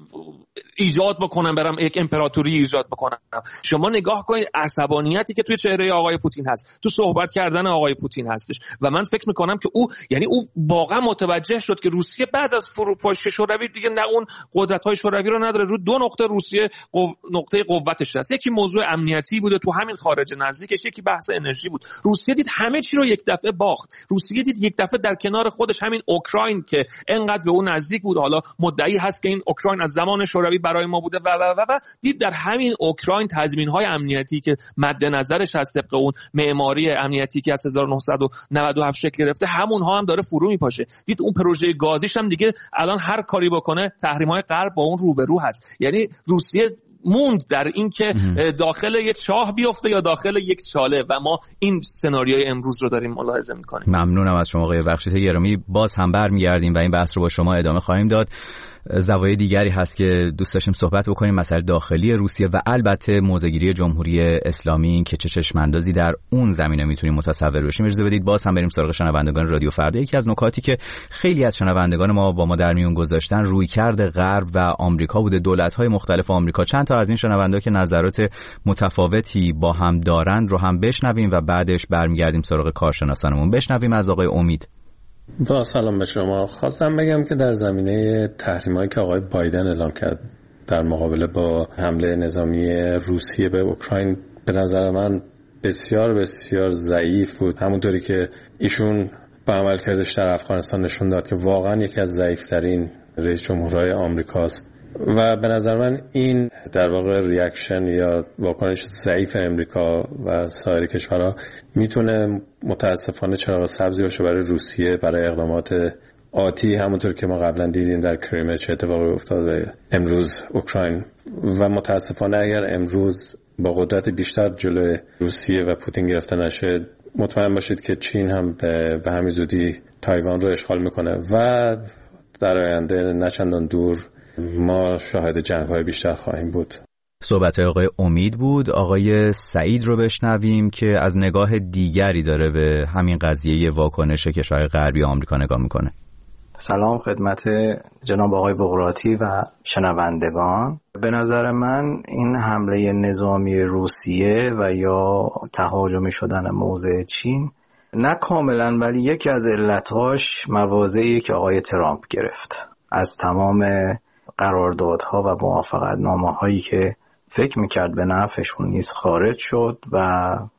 ایجاد بکنم، برم یک امپراتوری ایجاد بکنم. شما نگاه کنید عصبانیتی که توی چهره آقای پوتین هست، تو صحبت کردن آقای پوتین هستش و من فکر میکنم که او یعنی او واقعا متوجه شد که روسیه بعد از فروپاشی شوروی دیگه نه اون قدرت‌های شوروی رو نداره. رو دو نقطه روسیه قو... نقطه قوتش هست. یکی موضوع امنیتی بوده تو همین خارج نزدیکش، یکی بحث انرژی بود. روسیه دید همه چی رو یک دفعه باخت. روسیه دید یک دفعه در کنار خودش همین اوکراین که انقدر به اون نزدیک بود، حالا مدعی هست که این اوکراین از زمان شوروی برای ما بوده و و و, و دید در همین اوکراین تضمین‌های امنیتی که مد نظرش هست طبق اون معماری امنیتی که از هزار و نهصد و نود و هفت شکل گرفته، همونها هم داره فرو میپاشه. دید اون پروژه گازیش هم دیگه الان هر کاری بکنه تحریم‌های غرب با اون روبرو هست. یعنی روسیه موند در این که داخل یک چاه بیفته یا داخل یک چاله و ما این سناریوی امروز رو داریم ملاحظه میکنیم. ممنونم از شما آقای بخشیت گرامی. باز هم برمیگردیم و این بحث رو با شما ادامه خواهیم داد. زوایای دیگری هست که دوست داشتیم صحبت بکنیم، مسائل داخلی روسیه و البته موضع‌گیری جمهوری اسلامی که چه چشم‌اندازی در اون زمینه میتونیم متصور بشیم. اجازه بدید باز هم بریم سراغ شنوندگان رادیو فردا. یکی از نکاتی که خیلی از شنوندگان ما با ما در میون گذاشتن رویکرد غرب و آمریکا بوده. دولت‌های مختلف آمریکا، چند تا از این شنوندا که نظرات متفاوتی با هم دارند رو هم بشنویم و بعدش برمیگردیم سراغ کارشناسانمون. بشنویم از آقای امید. با سلام به شما. خواستم بگم که در زمینه تحریمایی که آقای بایدن اعلام کرد در مقابله با حمله نظامی روسیه به اوکراین، به نظر من بسیار بسیار ضعیف بود. همونطوری که ایشون با عملکردش در افغانستان نشون داد که واقعا یکی از ضعیف‌ترین رئیس جمهورهای آمریکاست و به نظر من این در واقع ریاکشن یا واکنش ضعیف امریکا و سایر کشورها میتونه متاسفانه چراغ سبزی باشه برای روسیه برای اقدامات آتی، همونطور که ما قبلا دیدیم در کریمه چه اتفاقی افتاد و امروز اوکراین. و متاسفانه اگر امروز با قدرت بیشتر جلوی روسیه و پوتین گرفته نشه، مطمئن باشید که چین هم به, به همین زودی تایوان رو اشغال میکنه و در آینده نچندان دور ما شاهد جنگ‌های بیشتر خواهیم بود. صحبت آقای امید بود. آقای سعید رو بشنویم که از نگاه دیگری داره به همین قضیه واکنش کشورهای غربی آمریکا نگاه میکنه. سلام خدمت جناب آقای بغراتی و شنوندگان. به نظر من این حمله نظامی روسیه و یا تهاجمی شدن موضع چین نه کاملا، ولی یکی از علتهاش مواضعی که آقای ترامپ گرفت از تمام قراردادها و موافقتنامه‌هایی که فکر میکرد به نفعشون نیست خارج شد و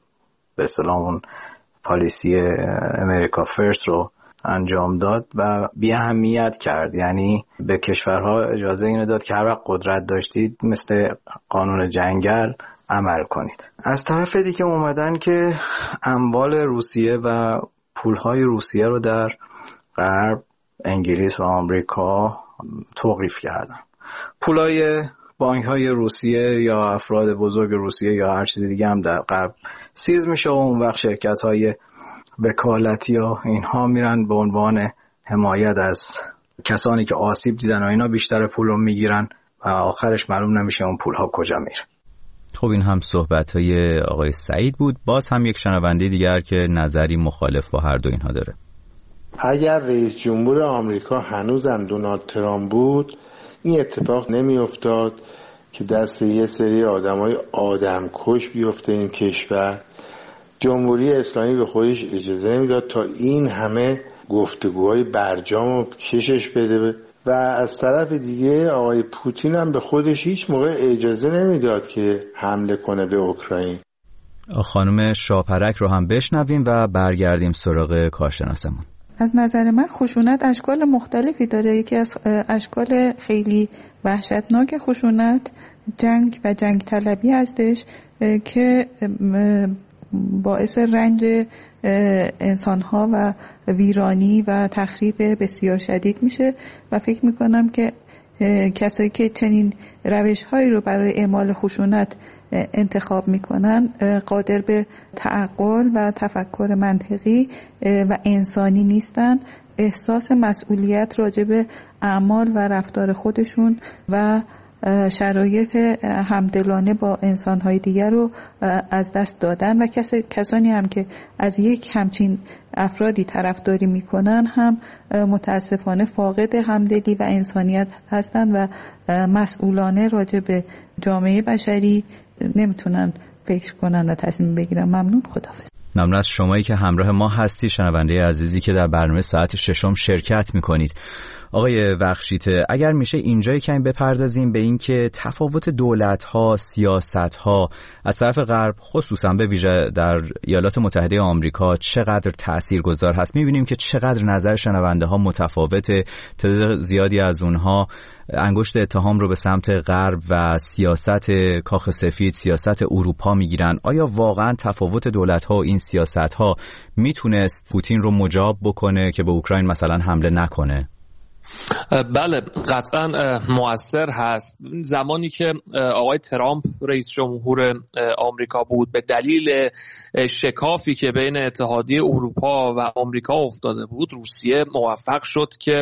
به اصطلاح اون پالیسی امریکا فرست رو انجام داد و بی اهمیت کرد. یعنی به کشورها اجازه اینو داد که هر وقت قدرت داشتید مثل قانون جنگل عمل کنید. از طرف دیگه اومدن که اموال روسیه و پولهای روسیه رو در غرب، انگلیس و آمریکا توقیف کردن. پولای بانک‌های روسیه یا افراد بزرگ روسیه یا هر چیز دیگه هم در غرب سیز میشه و اون وقت شرکت‌های وکالتی و اینها میرن به عنوان حمایت از کسانی که آسیب دیدن و اینا بیشتر پول رو میگیرن و آخرش معلوم نمیشه اون پول‌ها کجا میره. خب این هم صحبت‌های آقای سعید بود. باز هم یک شنونده دیگر که نظری مخالف با هر دو اینها داره. اگر رئیس جمهور آمریکا هنوزم دونالد ترامپ بود این اتفاق نمی افتاد که دست یه سری آدمای آدمکش بیفته این کشور. جمهوری اسلامی به خودش اجازه نمیداد تا این همه گفتگوهای برجام و کشش بده و از طرف دیگه آقای پوتین هم به خودش هیچ موقع اجازه نمیداد که حمله کنه به اوکراین. خانم شاپرک رو هم بشنویم و برگردیم سراغ کارشناسمون. از نظر من خشونت اشکال مختلفی داره. یکی از اشکال خیلی وحشتناک خشونت جنگ و جنگ طلبی هستش که باعث رنج انسانها و ویرانی و تخریب بسیار شدید میشه و فکر میکنم که کسایی که چنین روش‌هایی رو برای اعمال خشونت انتخاب میکنن قادر به تعقل و تفکر منطقی و انسانی نیستن. احساس مسئولیت راجع به اعمال و رفتار خودشون و شرایط همدلانه با انسان‌های دیگر رو از دست دادن و کسانی هم که از یک همچین افرادی طرفداری میکنن هم متاسفانه فاقد همدلی و انسانیت هستند و مسئولانه راجع به جامعه بشری نمیتونن فکر کنن و تصمیم بگیرن. ممنون. خداحافظ. ممنون از شمایی که همراه ما هستی، شنونده عزیزی که در برنامه ساعت ششم شرکت میکنید. آقای بخشیته، اگر میشه اینجا کمی بپردازیم به این که تفاوت دولت‌ها، سیاست‌ها از طرف غرب خصوصا به ویژه در ایالات متحده آمریکا چقدر تاثیرگذار هست. می‌بینیم که چقدر نظر شنونده‌ها متفاوته. تعداد زیادی از اونها انگشت اتهام رو به سمت غرب و سیاست کاخ سفید، سیاست اروپا میگیرن. آیا واقعا تفاوت دولت‌ها و این سیاست‌ها میتونست پوتین رو مجاب بکنه که به اوکراین مثلا حمله نکنه؟ بله، قطعا مؤثر هست. زمانی که آقای ترامپ رئیس جمهور آمریکا بود، به دلیل شکافی که بین اتحادیه اروپا و آمریکا افتاده بود، روسیه موفق شد که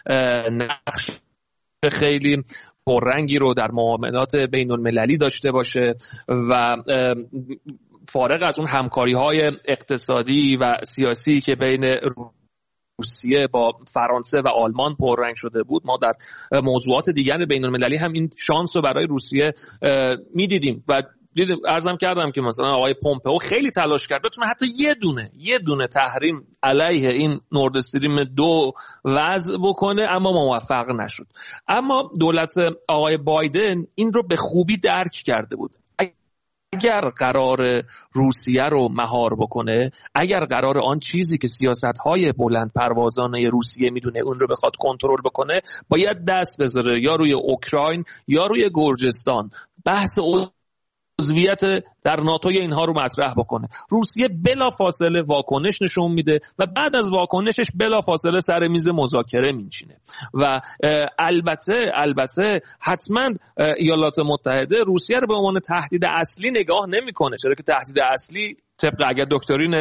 نقش خیلی پررنگی رو در معاملات بین المللی داشته باشه و فارغ از اون همکاری‌های اقتصادی و سیاسی که بین روسیه با فرانسه و آلمان پررنگ شده بود، ما در موضوعات دیگر بین المللی هم این شانس رو برای روسیه میدیدیم و دیدم عرضم کردم که مثلا آقای پومپئو خیلی تلاش کرد بتونه حتی یه دونه یه دونه تحریم علیه این نورد استریم دو وضع بکنه، اما موفق نشد. اما دولت آقای بایدن این رو به خوبی درک کرده بود. اگر قرار روسیه رو مهار بکنه، اگر قرار آن چیزی که سیاست‌های بلند پروازانه روسیه میدونه اون رو بخواد کنترل بکنه، باید دست بذاره یا روی اوکراین یا روی گرجستان. بحث عضویت در ناتوی اینها رو مطرح بکنه. روسیه بلا فاصله واکنش نشون میده و بعد از واکنشش بلا فاصله سر میز مذاکره میشینه و البته البته حتما ایالات متحده روسیه رو به عنوان تهدید اصلی نگاه نمیکنه، چرا که تهدید اصلی طبق اگر دکترین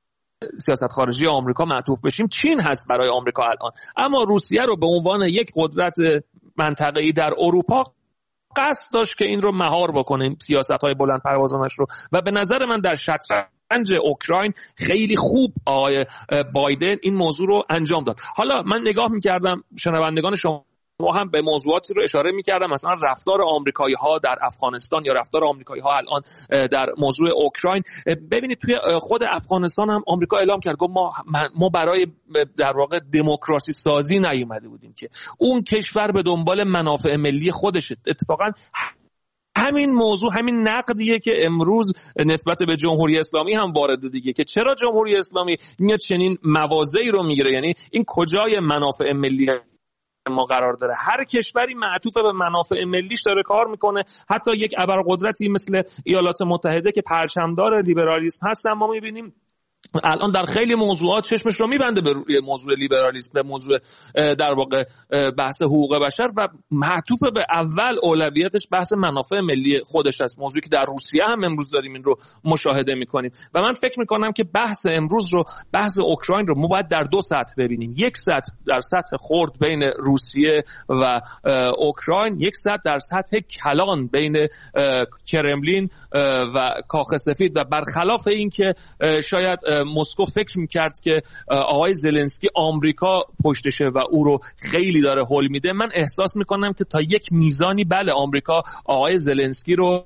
سیاست خارجی آمریکا معطوف بشیم چین هست برای آمریکا الان، اما روسیه رو به عنوان یک قدرت منطقه‌ای در اروپا قصد داشت که این رو مهار بکنه، سیاست‌های بلند پروازانش رو، و به نظر من در شطرنج اوکراین خیلی خوب آقای بایدن این موضوع رو انجام داد. حالا من نگاه می‌کردم، شنوندگان شما هم به موضوعاتی رو اشاره می‌کردم، مثلا رفتار آمریکایی‌ها در افغانستان یا رفتار آمریکایی‌ها الان در موضوع اوکراین. ببینید توی خود افغانستان هم آمریکا اعلام کرد گفت ما ما برای در واقع دموکراسی سازی نیومده بودیم که اون کشور به دنبال منافع ملی خودشه. اتفاقا همین موضوع همین نقدیه که امروز نسبت به جمهوری اسلامی هم وارد دیگه، که چرا جمهوری اسلامی میاد چنین مواضعی رو میگیره، یعنی این کجای منافع ملی ما قرار داره. هر کشوری معطوف به منافع ملیش داره کار میکنه، حتی یک ابرقدرتی مثل ایالات متحده که پرچمدار لیبرالیسم هست، ما میبینیم الان در خیلی موضوعات چشمش رو میبنده به موضوع لیبرالیسم، به موضوع در واقع بحث حقوق بشر و معطوف به اول اولویتش بحث منافع ملی خودش است، موضوعی که در روسیه هم امروز داریم این رو مشاهده میکنیم. و من فکر میکنم که بحث امروز رو، بحث اوکراین رو ما باید در دو سطح ببینیم، یک سطح در سطح خرد بین روسیه و اوکراین، یک سطح در سطح کلان بین کرملین و کاخ سفید. و برخلاف این که شاید مسکو فکر میکرد که آقای زلنسکی آمریکا پشتشه و او رو خیلی داره هول میده، من احساس میکنم که تا یک میزانی بله آمریکا آقای زلنسکی رو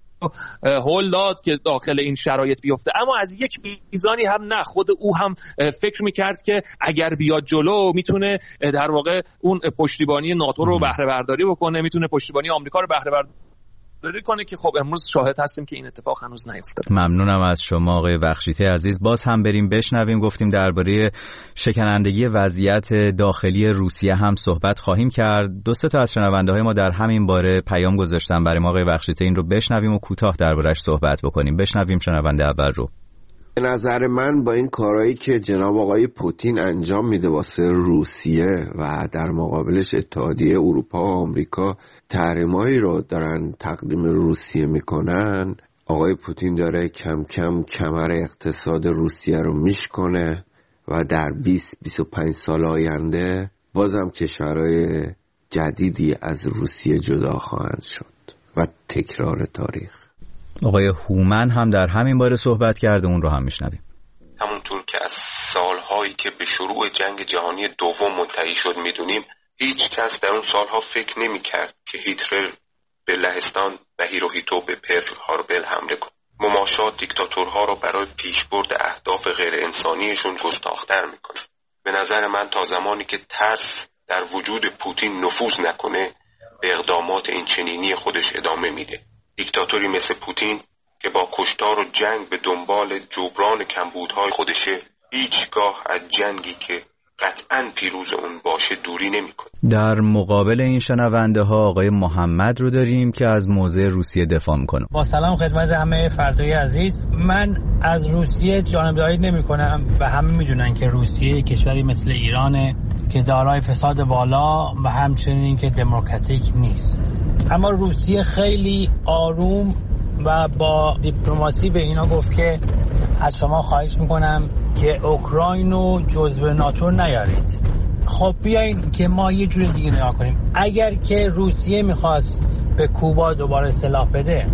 هول داد که داخل این شرایط بیفته، اما از یک میزانی هم نه، خود او هم فکر میکرد که اگر بیاد جلو میتونه در واقع اون پشتیبانی ناتو رو بهره برداری بکنه، میتونه پشتیبانی آمریکا رو بهره برداری کنه که خب امروز شاهد هستیم که این اتفاق هنوز نیفتاده. ممنونم از شما آقای بخشیته عزیز. باز هم بریم بشنویم، گفتیم درباره شکنندگی وضعیت داخلی روسیه هم صحبت خواهیم کرد. دو سه تا از شنونده‌های ما در همین باره پیام گذاشتن برای ما آقای بخشیته، این رو بشنویم و کوتاه درباره‌اش صحبت بکنیم. بشنویم شنونده اول رو. به نظر من با این کارهایی که جناب آقای پوتین انجام میده واسه روسیه و در مقابلش اتحادیه اروپا و آمریکا تحریمایی رو دارن تقدیم روسیه میکنن، آقای پوتین داره کم کم کمر اقتصاد روسیه رو میشکنه و در بیست بیست و پنج سال آینده بازم کشورهای جدیدی از روسیه جدا خواهند شد و تکرار تاریخ. آقای هومن هم در همین باره صحبت کرده، اون رو هم میشنویم. همونطور که از سالهایی که به شروع جنگ جهانی دوم منتهی شد میدونیم، هیچ کس در اون سالها فکر نمی کرد که هیتلر به لهستان و هیروهیتو به پرل هاربل حمله کنه. مماشات دیکتاتورها رو برای پیشبرد اهداف غیر انسانیشون گستاخ‌تر میکنه. به نظر من تا زمانی که ترس در وجود پوتین نفوذ نکنه، به اقدامات این چنینی خودش ادامه میده. دیکتاتوری مثل پوتین که با کشتار و جنگ به دنبال جبران کمبودهای خودشه، هیچگاه از جنگی که قطعاً پیروز اون باشه دوری نمی‌کنه. در مقابل این شنونده ها آقای محمد رو داریم که از موضع روسیه دفاع میکنه. با سلام خدمت همه فردای عزیز. من از روسیه جانبداری نمی‌کنم و همه میدونن که روسیه کشوری مثل ایرانه که دارای فساد والا و همچنین که دموکراتیک نیست. اما روسیه خیلی آروم و با دیپلماسی به اینا گفت که از شما خواهش میکنم که اوکراین رو جزو ناتو نیارید. خب بیاین که ما یه جور دیگه نگاه کنیم. اگر که روسیه میخواست به کوبا دوباره سلاح بده،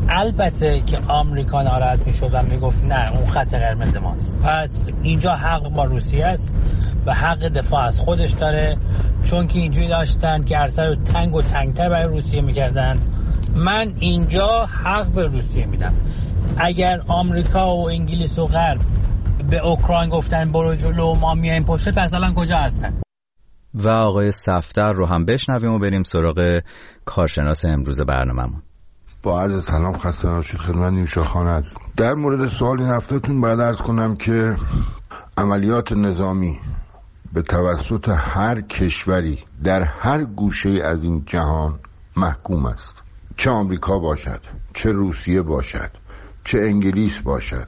البته که آمریکا ناراحت میشد و میگفت نه اون خط قرمز ماست. پس اینجا حق با روسیه است و حق دفاع از خودش داره، چون که اینجوری داشتن که ارسل رو تنگ و تنگتر برای روسیه میکردن. من اینجا حق به روسیه میدم. اگر آمریکا و انگلیس و غرب به اوکراین گفتن برو جلو ما میایم پشت، پس الان کجا هستن؟ و آقای صفدر رو هم بشنویم و بریم سراغ کارشناس امروز برنامه‌مون. با عرض سلام، خسته نباشید خدمت نیوشا خان هست. در مورد سوال این هفتهتون باید عرض کنم که عملیات نظامی به توسط هر کشوری در هر گوشه از این جهان محکوم است، چه آمریکا باشد، چه روسیه باشد، چه انگلیس باشد.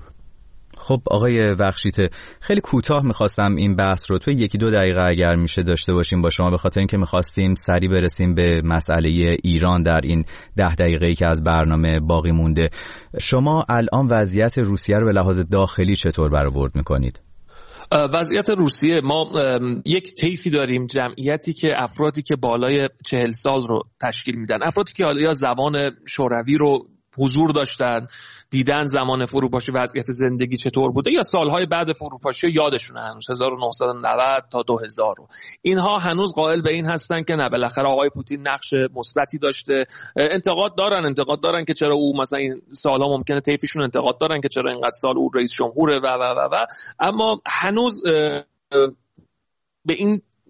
خب آقای بخشیته، خیلی کوتاه میخواستم این بحث رو توی یکی دو دقیقه اگر میشه داشته باشیم با شما، به خاطر اینکه میخواستیم سریع برسیم به مسئله ایران در این ده دقیقه‌ای که از برنامه باقی مونده. شما الان وضعیت روسیه رو به لحاظ داخلی چطور برآورد میکنید؟ وضعیت روسیه، ما یک طیفی داریم، جمعیتی که افرادی که بالای چهل سال رو تشکیل میدن، افرادی که یا زبان شوروی رو حضور داشتن، دیدن زمان فروپاشی وضعیت زندگی چطور بوده، یا سالهای بعد فروپاشی یادشونه هنوز هزار و نهصد و نود تا دو هزار رو. اینها هنوز قائل به این هستن که نه بالاخره آقای پوتین نقش مثبتی داشته. انتقاد دارن انتقاد دارن که چرا او مثلا این سالها ممکنه طیفشون انتقاد دارن که چرا اینقدر سال او رئیس جمهوره و و و و اما هنوز به این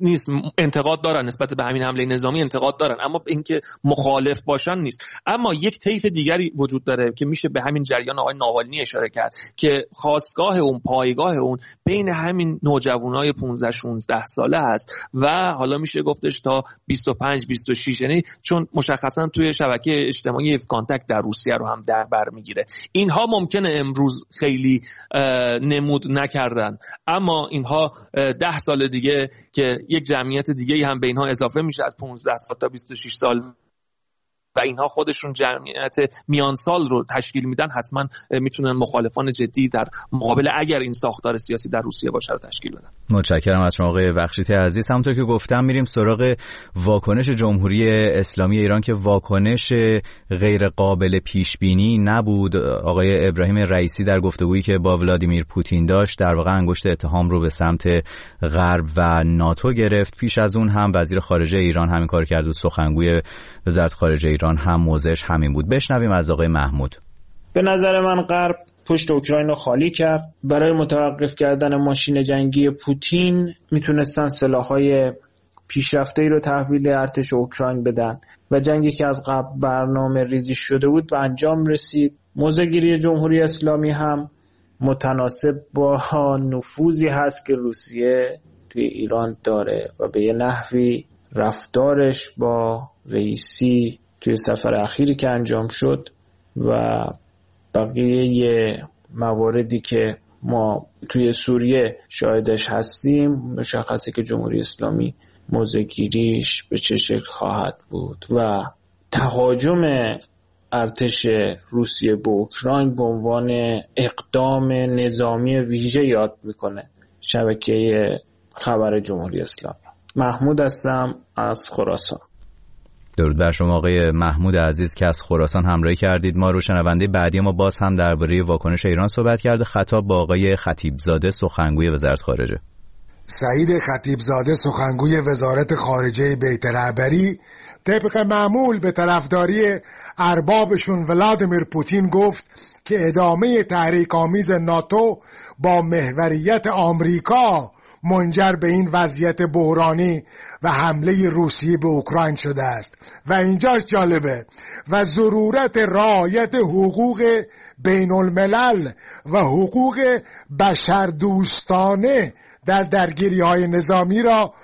نیست. انتقاد دارن نسبت به همین حمله نظامی، انتقاد دارن، اما اینکه مخالف باشن نیست. اما یک طیف دیگری وجود داره که میشه به همین جریان آقای ناوالنی اشاره کرد که خاستگاه اون، پایگاه اون بین همین نوجوانای پانزده شانزده ساله هست و حالا میشه گفتش تا بیست و پنج بیست و شش، یعنی چون مشخصا توی شبکه اجتماعی اف کانتکت در روسیه رو هم در بر میگیره. اینها ممکنه امروز خیلی نمود نکردن، اما اینها ده سال دیگه که یک جمعیت دیگه هم به اینها اضافه میشه از پانزده سال تا بیست و شش سال و اینها خودشون جمعیت میان سال رو تشکیل میدن، حتما میتونن مخالفان جدی در مقابل اگر این ساختار سیاسی در روسیه باشه رو تشکیل بدن. متشکرم از شما آقای بخشیتی عزیز. همونطور که گفتم میریم سراغ واکنش جمهوری اسلامی ایران که واکنش غیر قابل پیش بینی نبود. آقای ابراهیم رئیسی در گفتگویی که با ولادیمیر پوتین داشت در واقع انگشت اتهام رو به سمت غرب و ناتو گرفت. پیش از اون هم وزیر خارجه ایران همین کار کرد و سخنگوی وزارت خارجه ایران هم موضعش همین بود. بشنویم از آقای محمود. به نظر من غرب پشت اوکراین رو خالی کرد. برای متوقف کردن ماشین جنگی پوتین میتونستن سلاح‌های پیشرفته‌ای رو تحویل ارتش اوکراین بدن و جنگی که از قبل برنامه ریزی شده بود به انجام رسید. موضع‌گیری جمهوری اسلامی هم متناسب با نفوذی هست که روسیه توی ایران داره و به یه نحوی رفتارش با رئیسی توی سفر اخیری که انجام شد و بقیه مواردی که ما توی سوریه شاهدش هستیم مشخصه که جمهوری اسلامی موضع‌گیریش به چه شکل خواهد بود و تهاجم ارتش روسیه به اوکراین به عنوان اقدام نظامی ویژه یاد میکنه شبکه خبر جمهوری اسلامی. محمود هستم از خراسان. درود بر شما آقای محمود عزیز که از خراسان همراهی کردید. ما رو شنونده بعدی ما باز هم درباره واکنش ایران صحبت کرده. خطاب با آقای خطیبزاده سخنگوی وزارت خارجه. سعید خطیبزاده سخنگوی وزارت خارجه بیت رهبری طبق معمول به طرفداری اربابشون ولادیمیر پوتین گفت که ادامه تحریک آمیز ناتو با محوریت آمریکا منجر به این وضعیت بحرانی و حمله روسیه به اوکراین شده است و اینجاش جالبه و ضرورت رعایت حقوق بین الملل و حقوق بشردوستانه در درگیری های نظامی را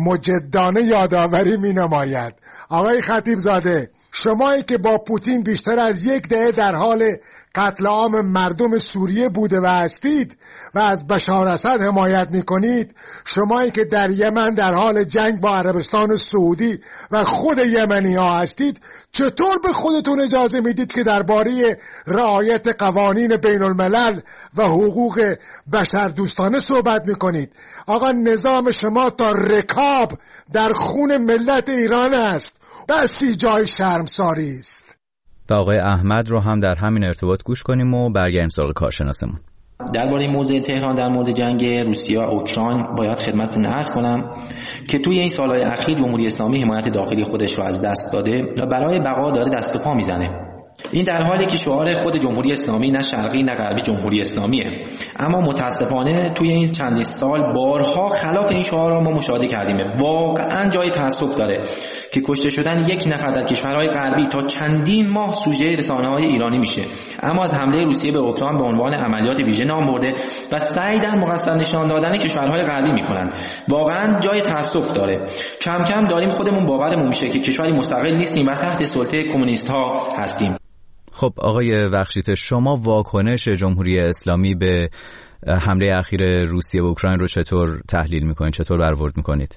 مجدانه یادآوری می نماید. آقای خطیبزاده، شمایی که با پوتین بیشتر از یک دهه در حال قتل عام مردم سوریه بوده و هستید و از بشار اسد حمایت میکنید، شمایی که در یمن در حال جنگ با عربستان سعودی و خود یمنی ها هستید، چطور به خودتون اجازه میدید که درباره رعایت قوانین بین الملل و حقوق بشردوستانه صحبت میکنید؟ آقا نظام شما تا رکاب در خون ملت ایران است، بسی جای شرمساری است. و آقای احمد رو هم در همین ارتباط گوش کنیم و برگردیم سراغ کارشناسمون. درباره موضع تهران در مورد جنگ روسیه و اوکراین باید خدمتتون عرض کنم که توی این سالهای اخیر جمهوری اسلامی حمایت داخلی خودش رو از دست داده و برای بقا داره دست به پا میزنه. این در حالی که شعار خود جمهوری اسلامی نه شرقی نه غربی جمهوری اسلامیه، اما متاسفانه توی این چند سال بارها خلاف این شعار را ما مشاهده کردیم. واقعا جای تأسف داره که کشته شدن یک نفر در کشورهای غربی تا چندین ماه سوژه رسانه‌های ایرانی میشه، اما از حمله روسیه به اوکراین به عنوان عملیات ویژه نام برده و سعی در مقصر نشان دادن کشورهای غربی میکنن. واقعا جای تأسف داره. کم کم داریم خودمون باورمون میشه که کشوری مستقل نیستیم و تحت سلطه کمونیست ها هستیم. خب آقای بخشیت، شما واکنش جمهوری اسلامی به حمله اخیر روسیه به اوکراین رو چطور تحلیل میکنید؟ چطور برآورد میکنید؟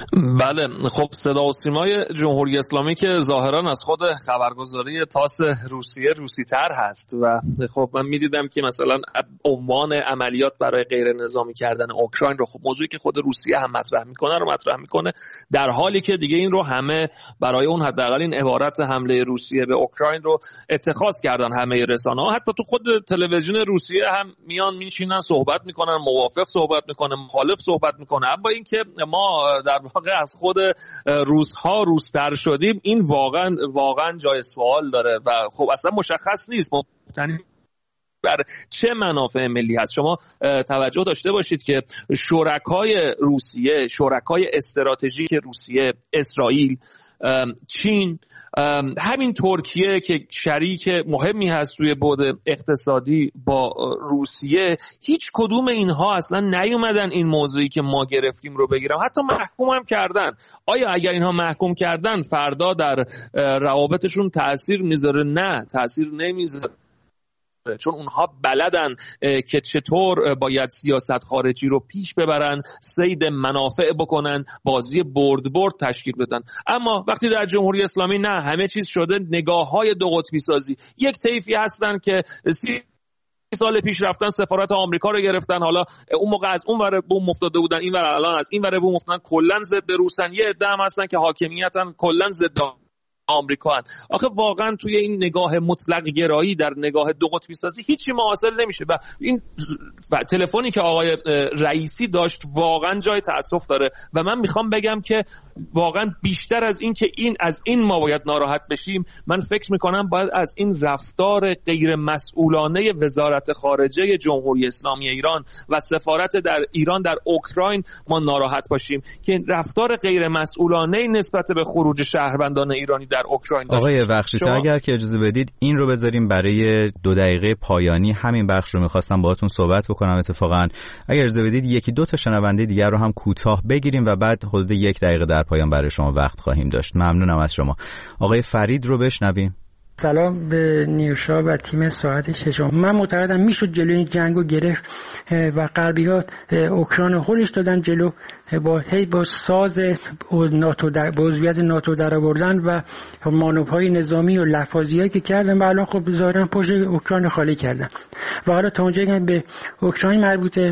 بله، خب صدا و سیمای جمهوری اسلامی که ظاهرا از خود خبرگزاری تاس روسیه روسی‌تر هست و خب من می‌دیدم که مثلا عنوان عملیات برای غیر نظامی کردن اوکراین رو، خب موضوعی که خود روسیه هم مطرح میکنه رو مطرح میکنه، در حالی که دیگه این رو همه برای اون حداقل این عبارت حمله روسیه به اوکراین رو اتخاذ کردن همه رسانه‌ها. حتی تو خود تلویزیون روسیه هم میان میشینن صحبت میکنن، موافق صحبت میکنن، مخالف صحبت میکنن. اما اینکه ما در واقع از خود روس‌ها روس‌تر شدیم، این واقعا واقعا جای سوال داره و خب اصلا مشخص نیست. مبتنی بر چه منافع ملی هست. شما توجه داشته باشید که شرکای روسیه، شرکای استراتژیک روسیه، اسرائیل، چین، همین ترکیه که شریک مهمی هست توی بعد اقتصادی با روسیه، هیچ کدوم اینها اصلا نیومدن این موضوعی که ما گرفتیم رو بگیرن، حتی محکوم هم کردن. آیا اگر اینها محکوم کردن فردا در روابطشون تأثیر میذاره؟ نه، تأثیر نمیذاره، چون اونها بلدن که چطور باید سیاست خارجی رو پیش ببرن، صید منافع بکنن، بازی برد برد تشکیل بدن. اما وقتی در جمهوری اسلامی نه، همه چیز شده نگاه‌های دو قطبی سازی. یک طیفی هستن که سی سال پیش رفتن سفارت آمریکا رو گرفتن، حالا اون موقع از اون ور بوم افتاده بودن، این ور الان از این ور بوم افتادن، کلا ضد روسن. یه عده هم هستن که حاکمیتن، کلا ضد آمریکا هن. آخه واقعا توی این نگاه مطلق گرایی، در نگاه دو قطبی سازی هیچی حاصل نمیشه. و این تلفنی که آقای رئیسی داشت واقعا جای تأسف داره و من میخوام بگم که واقعا بیشتر از این که این از این ما باید ناراحت بشیم، من فکر میکنم باید از این رفتار غیر مسئولانه وزارت خارجه جمهوری اسلامی ایران و سفارت در ایران در اوکراین ما ناراحت باشیم که رفتار غیر مسئولانه نسبت به خروج شهروندان ایرانی در اوکراین داشت. آقای بخشیده شما... اگر که اجازه بدید این رو بذاریم برای دو دقیقه پایانی. همین بخش رو میخواستم باهاتون صحبت بکنم. اتفاقا اگر اجازه بدید یکی دو تا شنونده دیگر رو هم کوتاه بگیریم و بعد حدود یک دقیقه در پایان برای شما وقت خواهیم داشت. ممنونم از شما. آقای فرید رو بشنویم. سلام به نیوشا و تیم ساعت ششم. من معتقدم میشد جلوی این جنگو گرفت و غربی‌ها اوکراین خودش دادن جلو با هی با ساز ناتو در عضویت ناتو در آوردن و مانورهای نظامی و لفاظیایی که کردن و الان خب ظاهرا پشت اوکراین خالی کردن و حالا تا اونجایی که به اوکراین مربوطه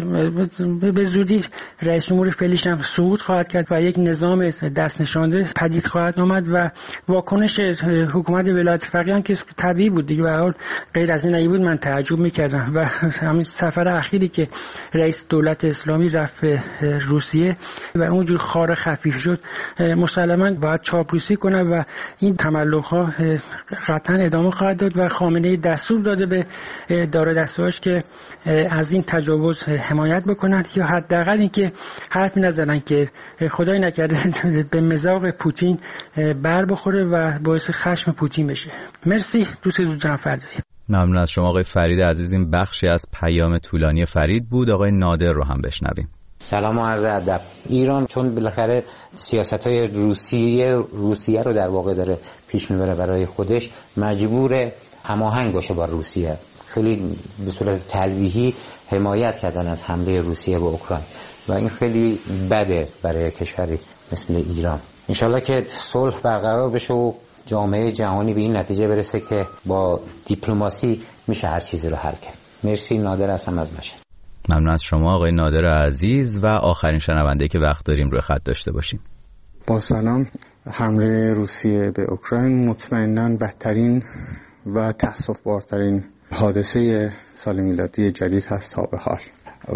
به زودی رئیس جمهور فعلیش هم صعود خواهد کرد و یک نظام دست نشانده پدید خواهد آمد و واکنش حکومت ولایت فقیه هم که طبیعی بود دیگه، به هر حال غیر از این نبود. من تعجب می‌کردم و همین سفر اخیری که رئیس دولت اسلامی رفت روسیه و اونجور خار خفیف شد، مسلماً باید چاپلوسی کنه و این تملق‌ها قطعاً ادامه خواهد داد و خامنه‌ای دستور داده به دار دسته‌اش که از این تجاوز حمایت بکنن یا حداقل اینکه حرفی نزنن که خدای نکرده به مذاق پوتین بر بخوره و باعث خشم پوتین بشه. مرسی، دوست دو جناب فردایی. ممنون از شما آقای فرید عزیز. این بخشی از پیام طولانی فرید بود. آقای نادر رو هم بشنویم. سلام و عرض ادب. ایران چون بالاخره سیاست‌های روسیه روسیه رو در واقع داره پیش میبره برای خودش، مجبور هماهنگ باشه با روسیه. خیلی به صورت تلویحی حمایت کردن از حمله روسیه به اوکراین و این خیلی بده برای کشوری مثل ایران. انشالله که صلح برقرار بشه و جامعه جهانی به این نتیجه برسه که با دیپلماسی میشه هر چیزی رو حل کرد. مرسی. نادر هستم از مشهد. ممنون از شما آقای نادر عزیز و آخرین شنونده که وقت داریم روی خط داشته باشیم. با سلام. حمله روسیه به اوکراین مطمئناً بدترین و تأسف‌بارترین حادثه سال میلادی جدید هست تا به حال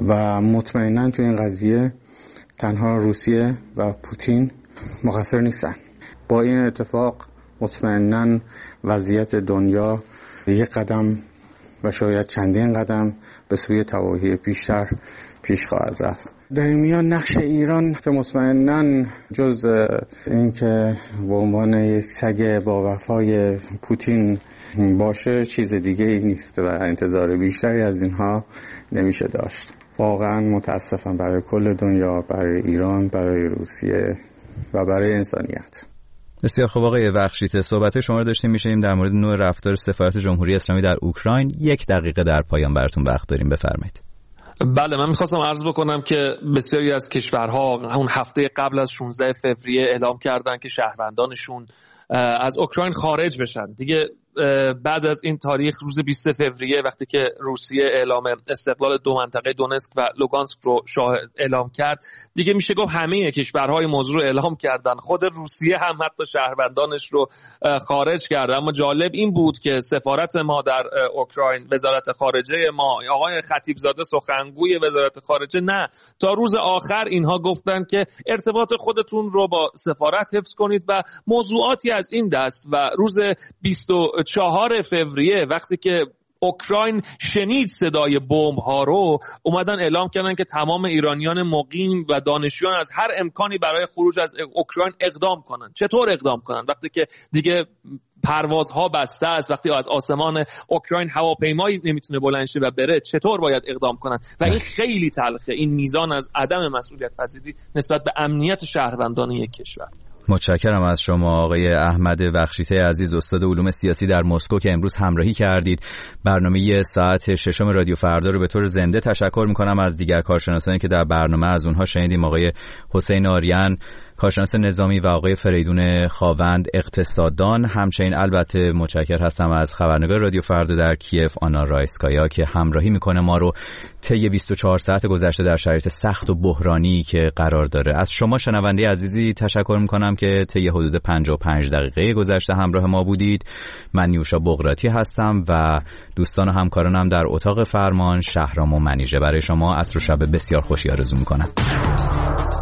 و مطمئناً تو این قضیه تنها روسیه و پوتین مقصر نیستن. با این اتفاق مطمئناً وضعیت دنیا یک قدم و شاید چندین قدم به سوی تباهی بیشتر پیش خواهد رفت. در این میان نقش ایران که مطمئناً جز این که به عنوان یک سگ با وفای پوتین باشه چیز دیگه ای نیست و انتظار بیشتری از اینها نمیشه داشت. واقعاً متاسفم برای کل دنیا، برای ایران، برای روسیه و برای انسانیت. بسیار خوب آقای بخشیده، صحبت شما رو داشتیم میشیم در مورد نوع رفتار سفارت جمهوری اسلامی در اوکراین. یک دقیقه در پایان براتون وقت داریم، بفرمایید. بله، من میخواستم عرض بکنم که بسیاری از کشورها اون هفته قبل از شانزده فوریه اعلام کردن که شهروندانشون از اوکراین خارج بشن. دیگه بعد از این تاریخ روز بیست فوریه وقتی که روسیه اعلام استقلال دو منطقه دونسک و لوگانسک رو اعلام کرد، دیگه میشه گفت همه کشورهای موضوع رو اعلام کردن. خود روسیه هم حتی شهروندانش رو خارج کرد. اما جالب این بود که سفارت ما در اوکراین، وزارت خارجه ما، آقای خطیبزاده سخنگوی وزارت خارجه، نه تا روز آخر اینها گفتن که ارتباط خودتون رو با سفارت حفظ کنید و موضوعاتی از این دست. و روز بیست و چهارم فوریه وقتی که اوکراین شنید صدای بمب ها رو، اومدن اعلام کردن که تمام ایرانیان مقیم و دانشجویان از هر امکانی برای خروج از اوکراین اقدام کنن. چطور اقدام کنن وقتی که دیگه پروازها بسته است، وقتی از آسمان اوکراین هواپیمایی نمیتونه بلند شه و بره، چطور باید اقدام کنن؟ و این خیلی تلخه، این میزان از عدم مسئولیت پذیری نسبت به امنیت شهروندان یک کشور. متشکرم از شما آقای احمد بخشیته عزیز، استاد علوم سیاسی در مسکو که امروز همراهی کردید. برنامه ساعت ششم رادیو فردا رو به طور زنده تشکر میکنم از دیگر کارشناسانی که در برنامه از اونها شنیدیم، آقای حسین آریان کارشناس نظامی و آقای فریدون خاوند اقتصاددان. همچنین البته متشکر هستم از خبرنگار رادیو فردا در کیف آنا رایسکایا که همراهی میکنه ما رو طی بیست و چهار ساعت گذشته در شرایط سخت و بحرانی که قرار داره. از شما شنونده عزیزی تشکر میکنم که طی حدود پنجاه و پنج دقیقه گذشته همراه ما بودید. من نیوشا بغراتی هستم و دوستان و همکارانم در اتاق فرمان شهرام و منیژه برای شما عصر و شب بسیار خوشی آرزو میکنم.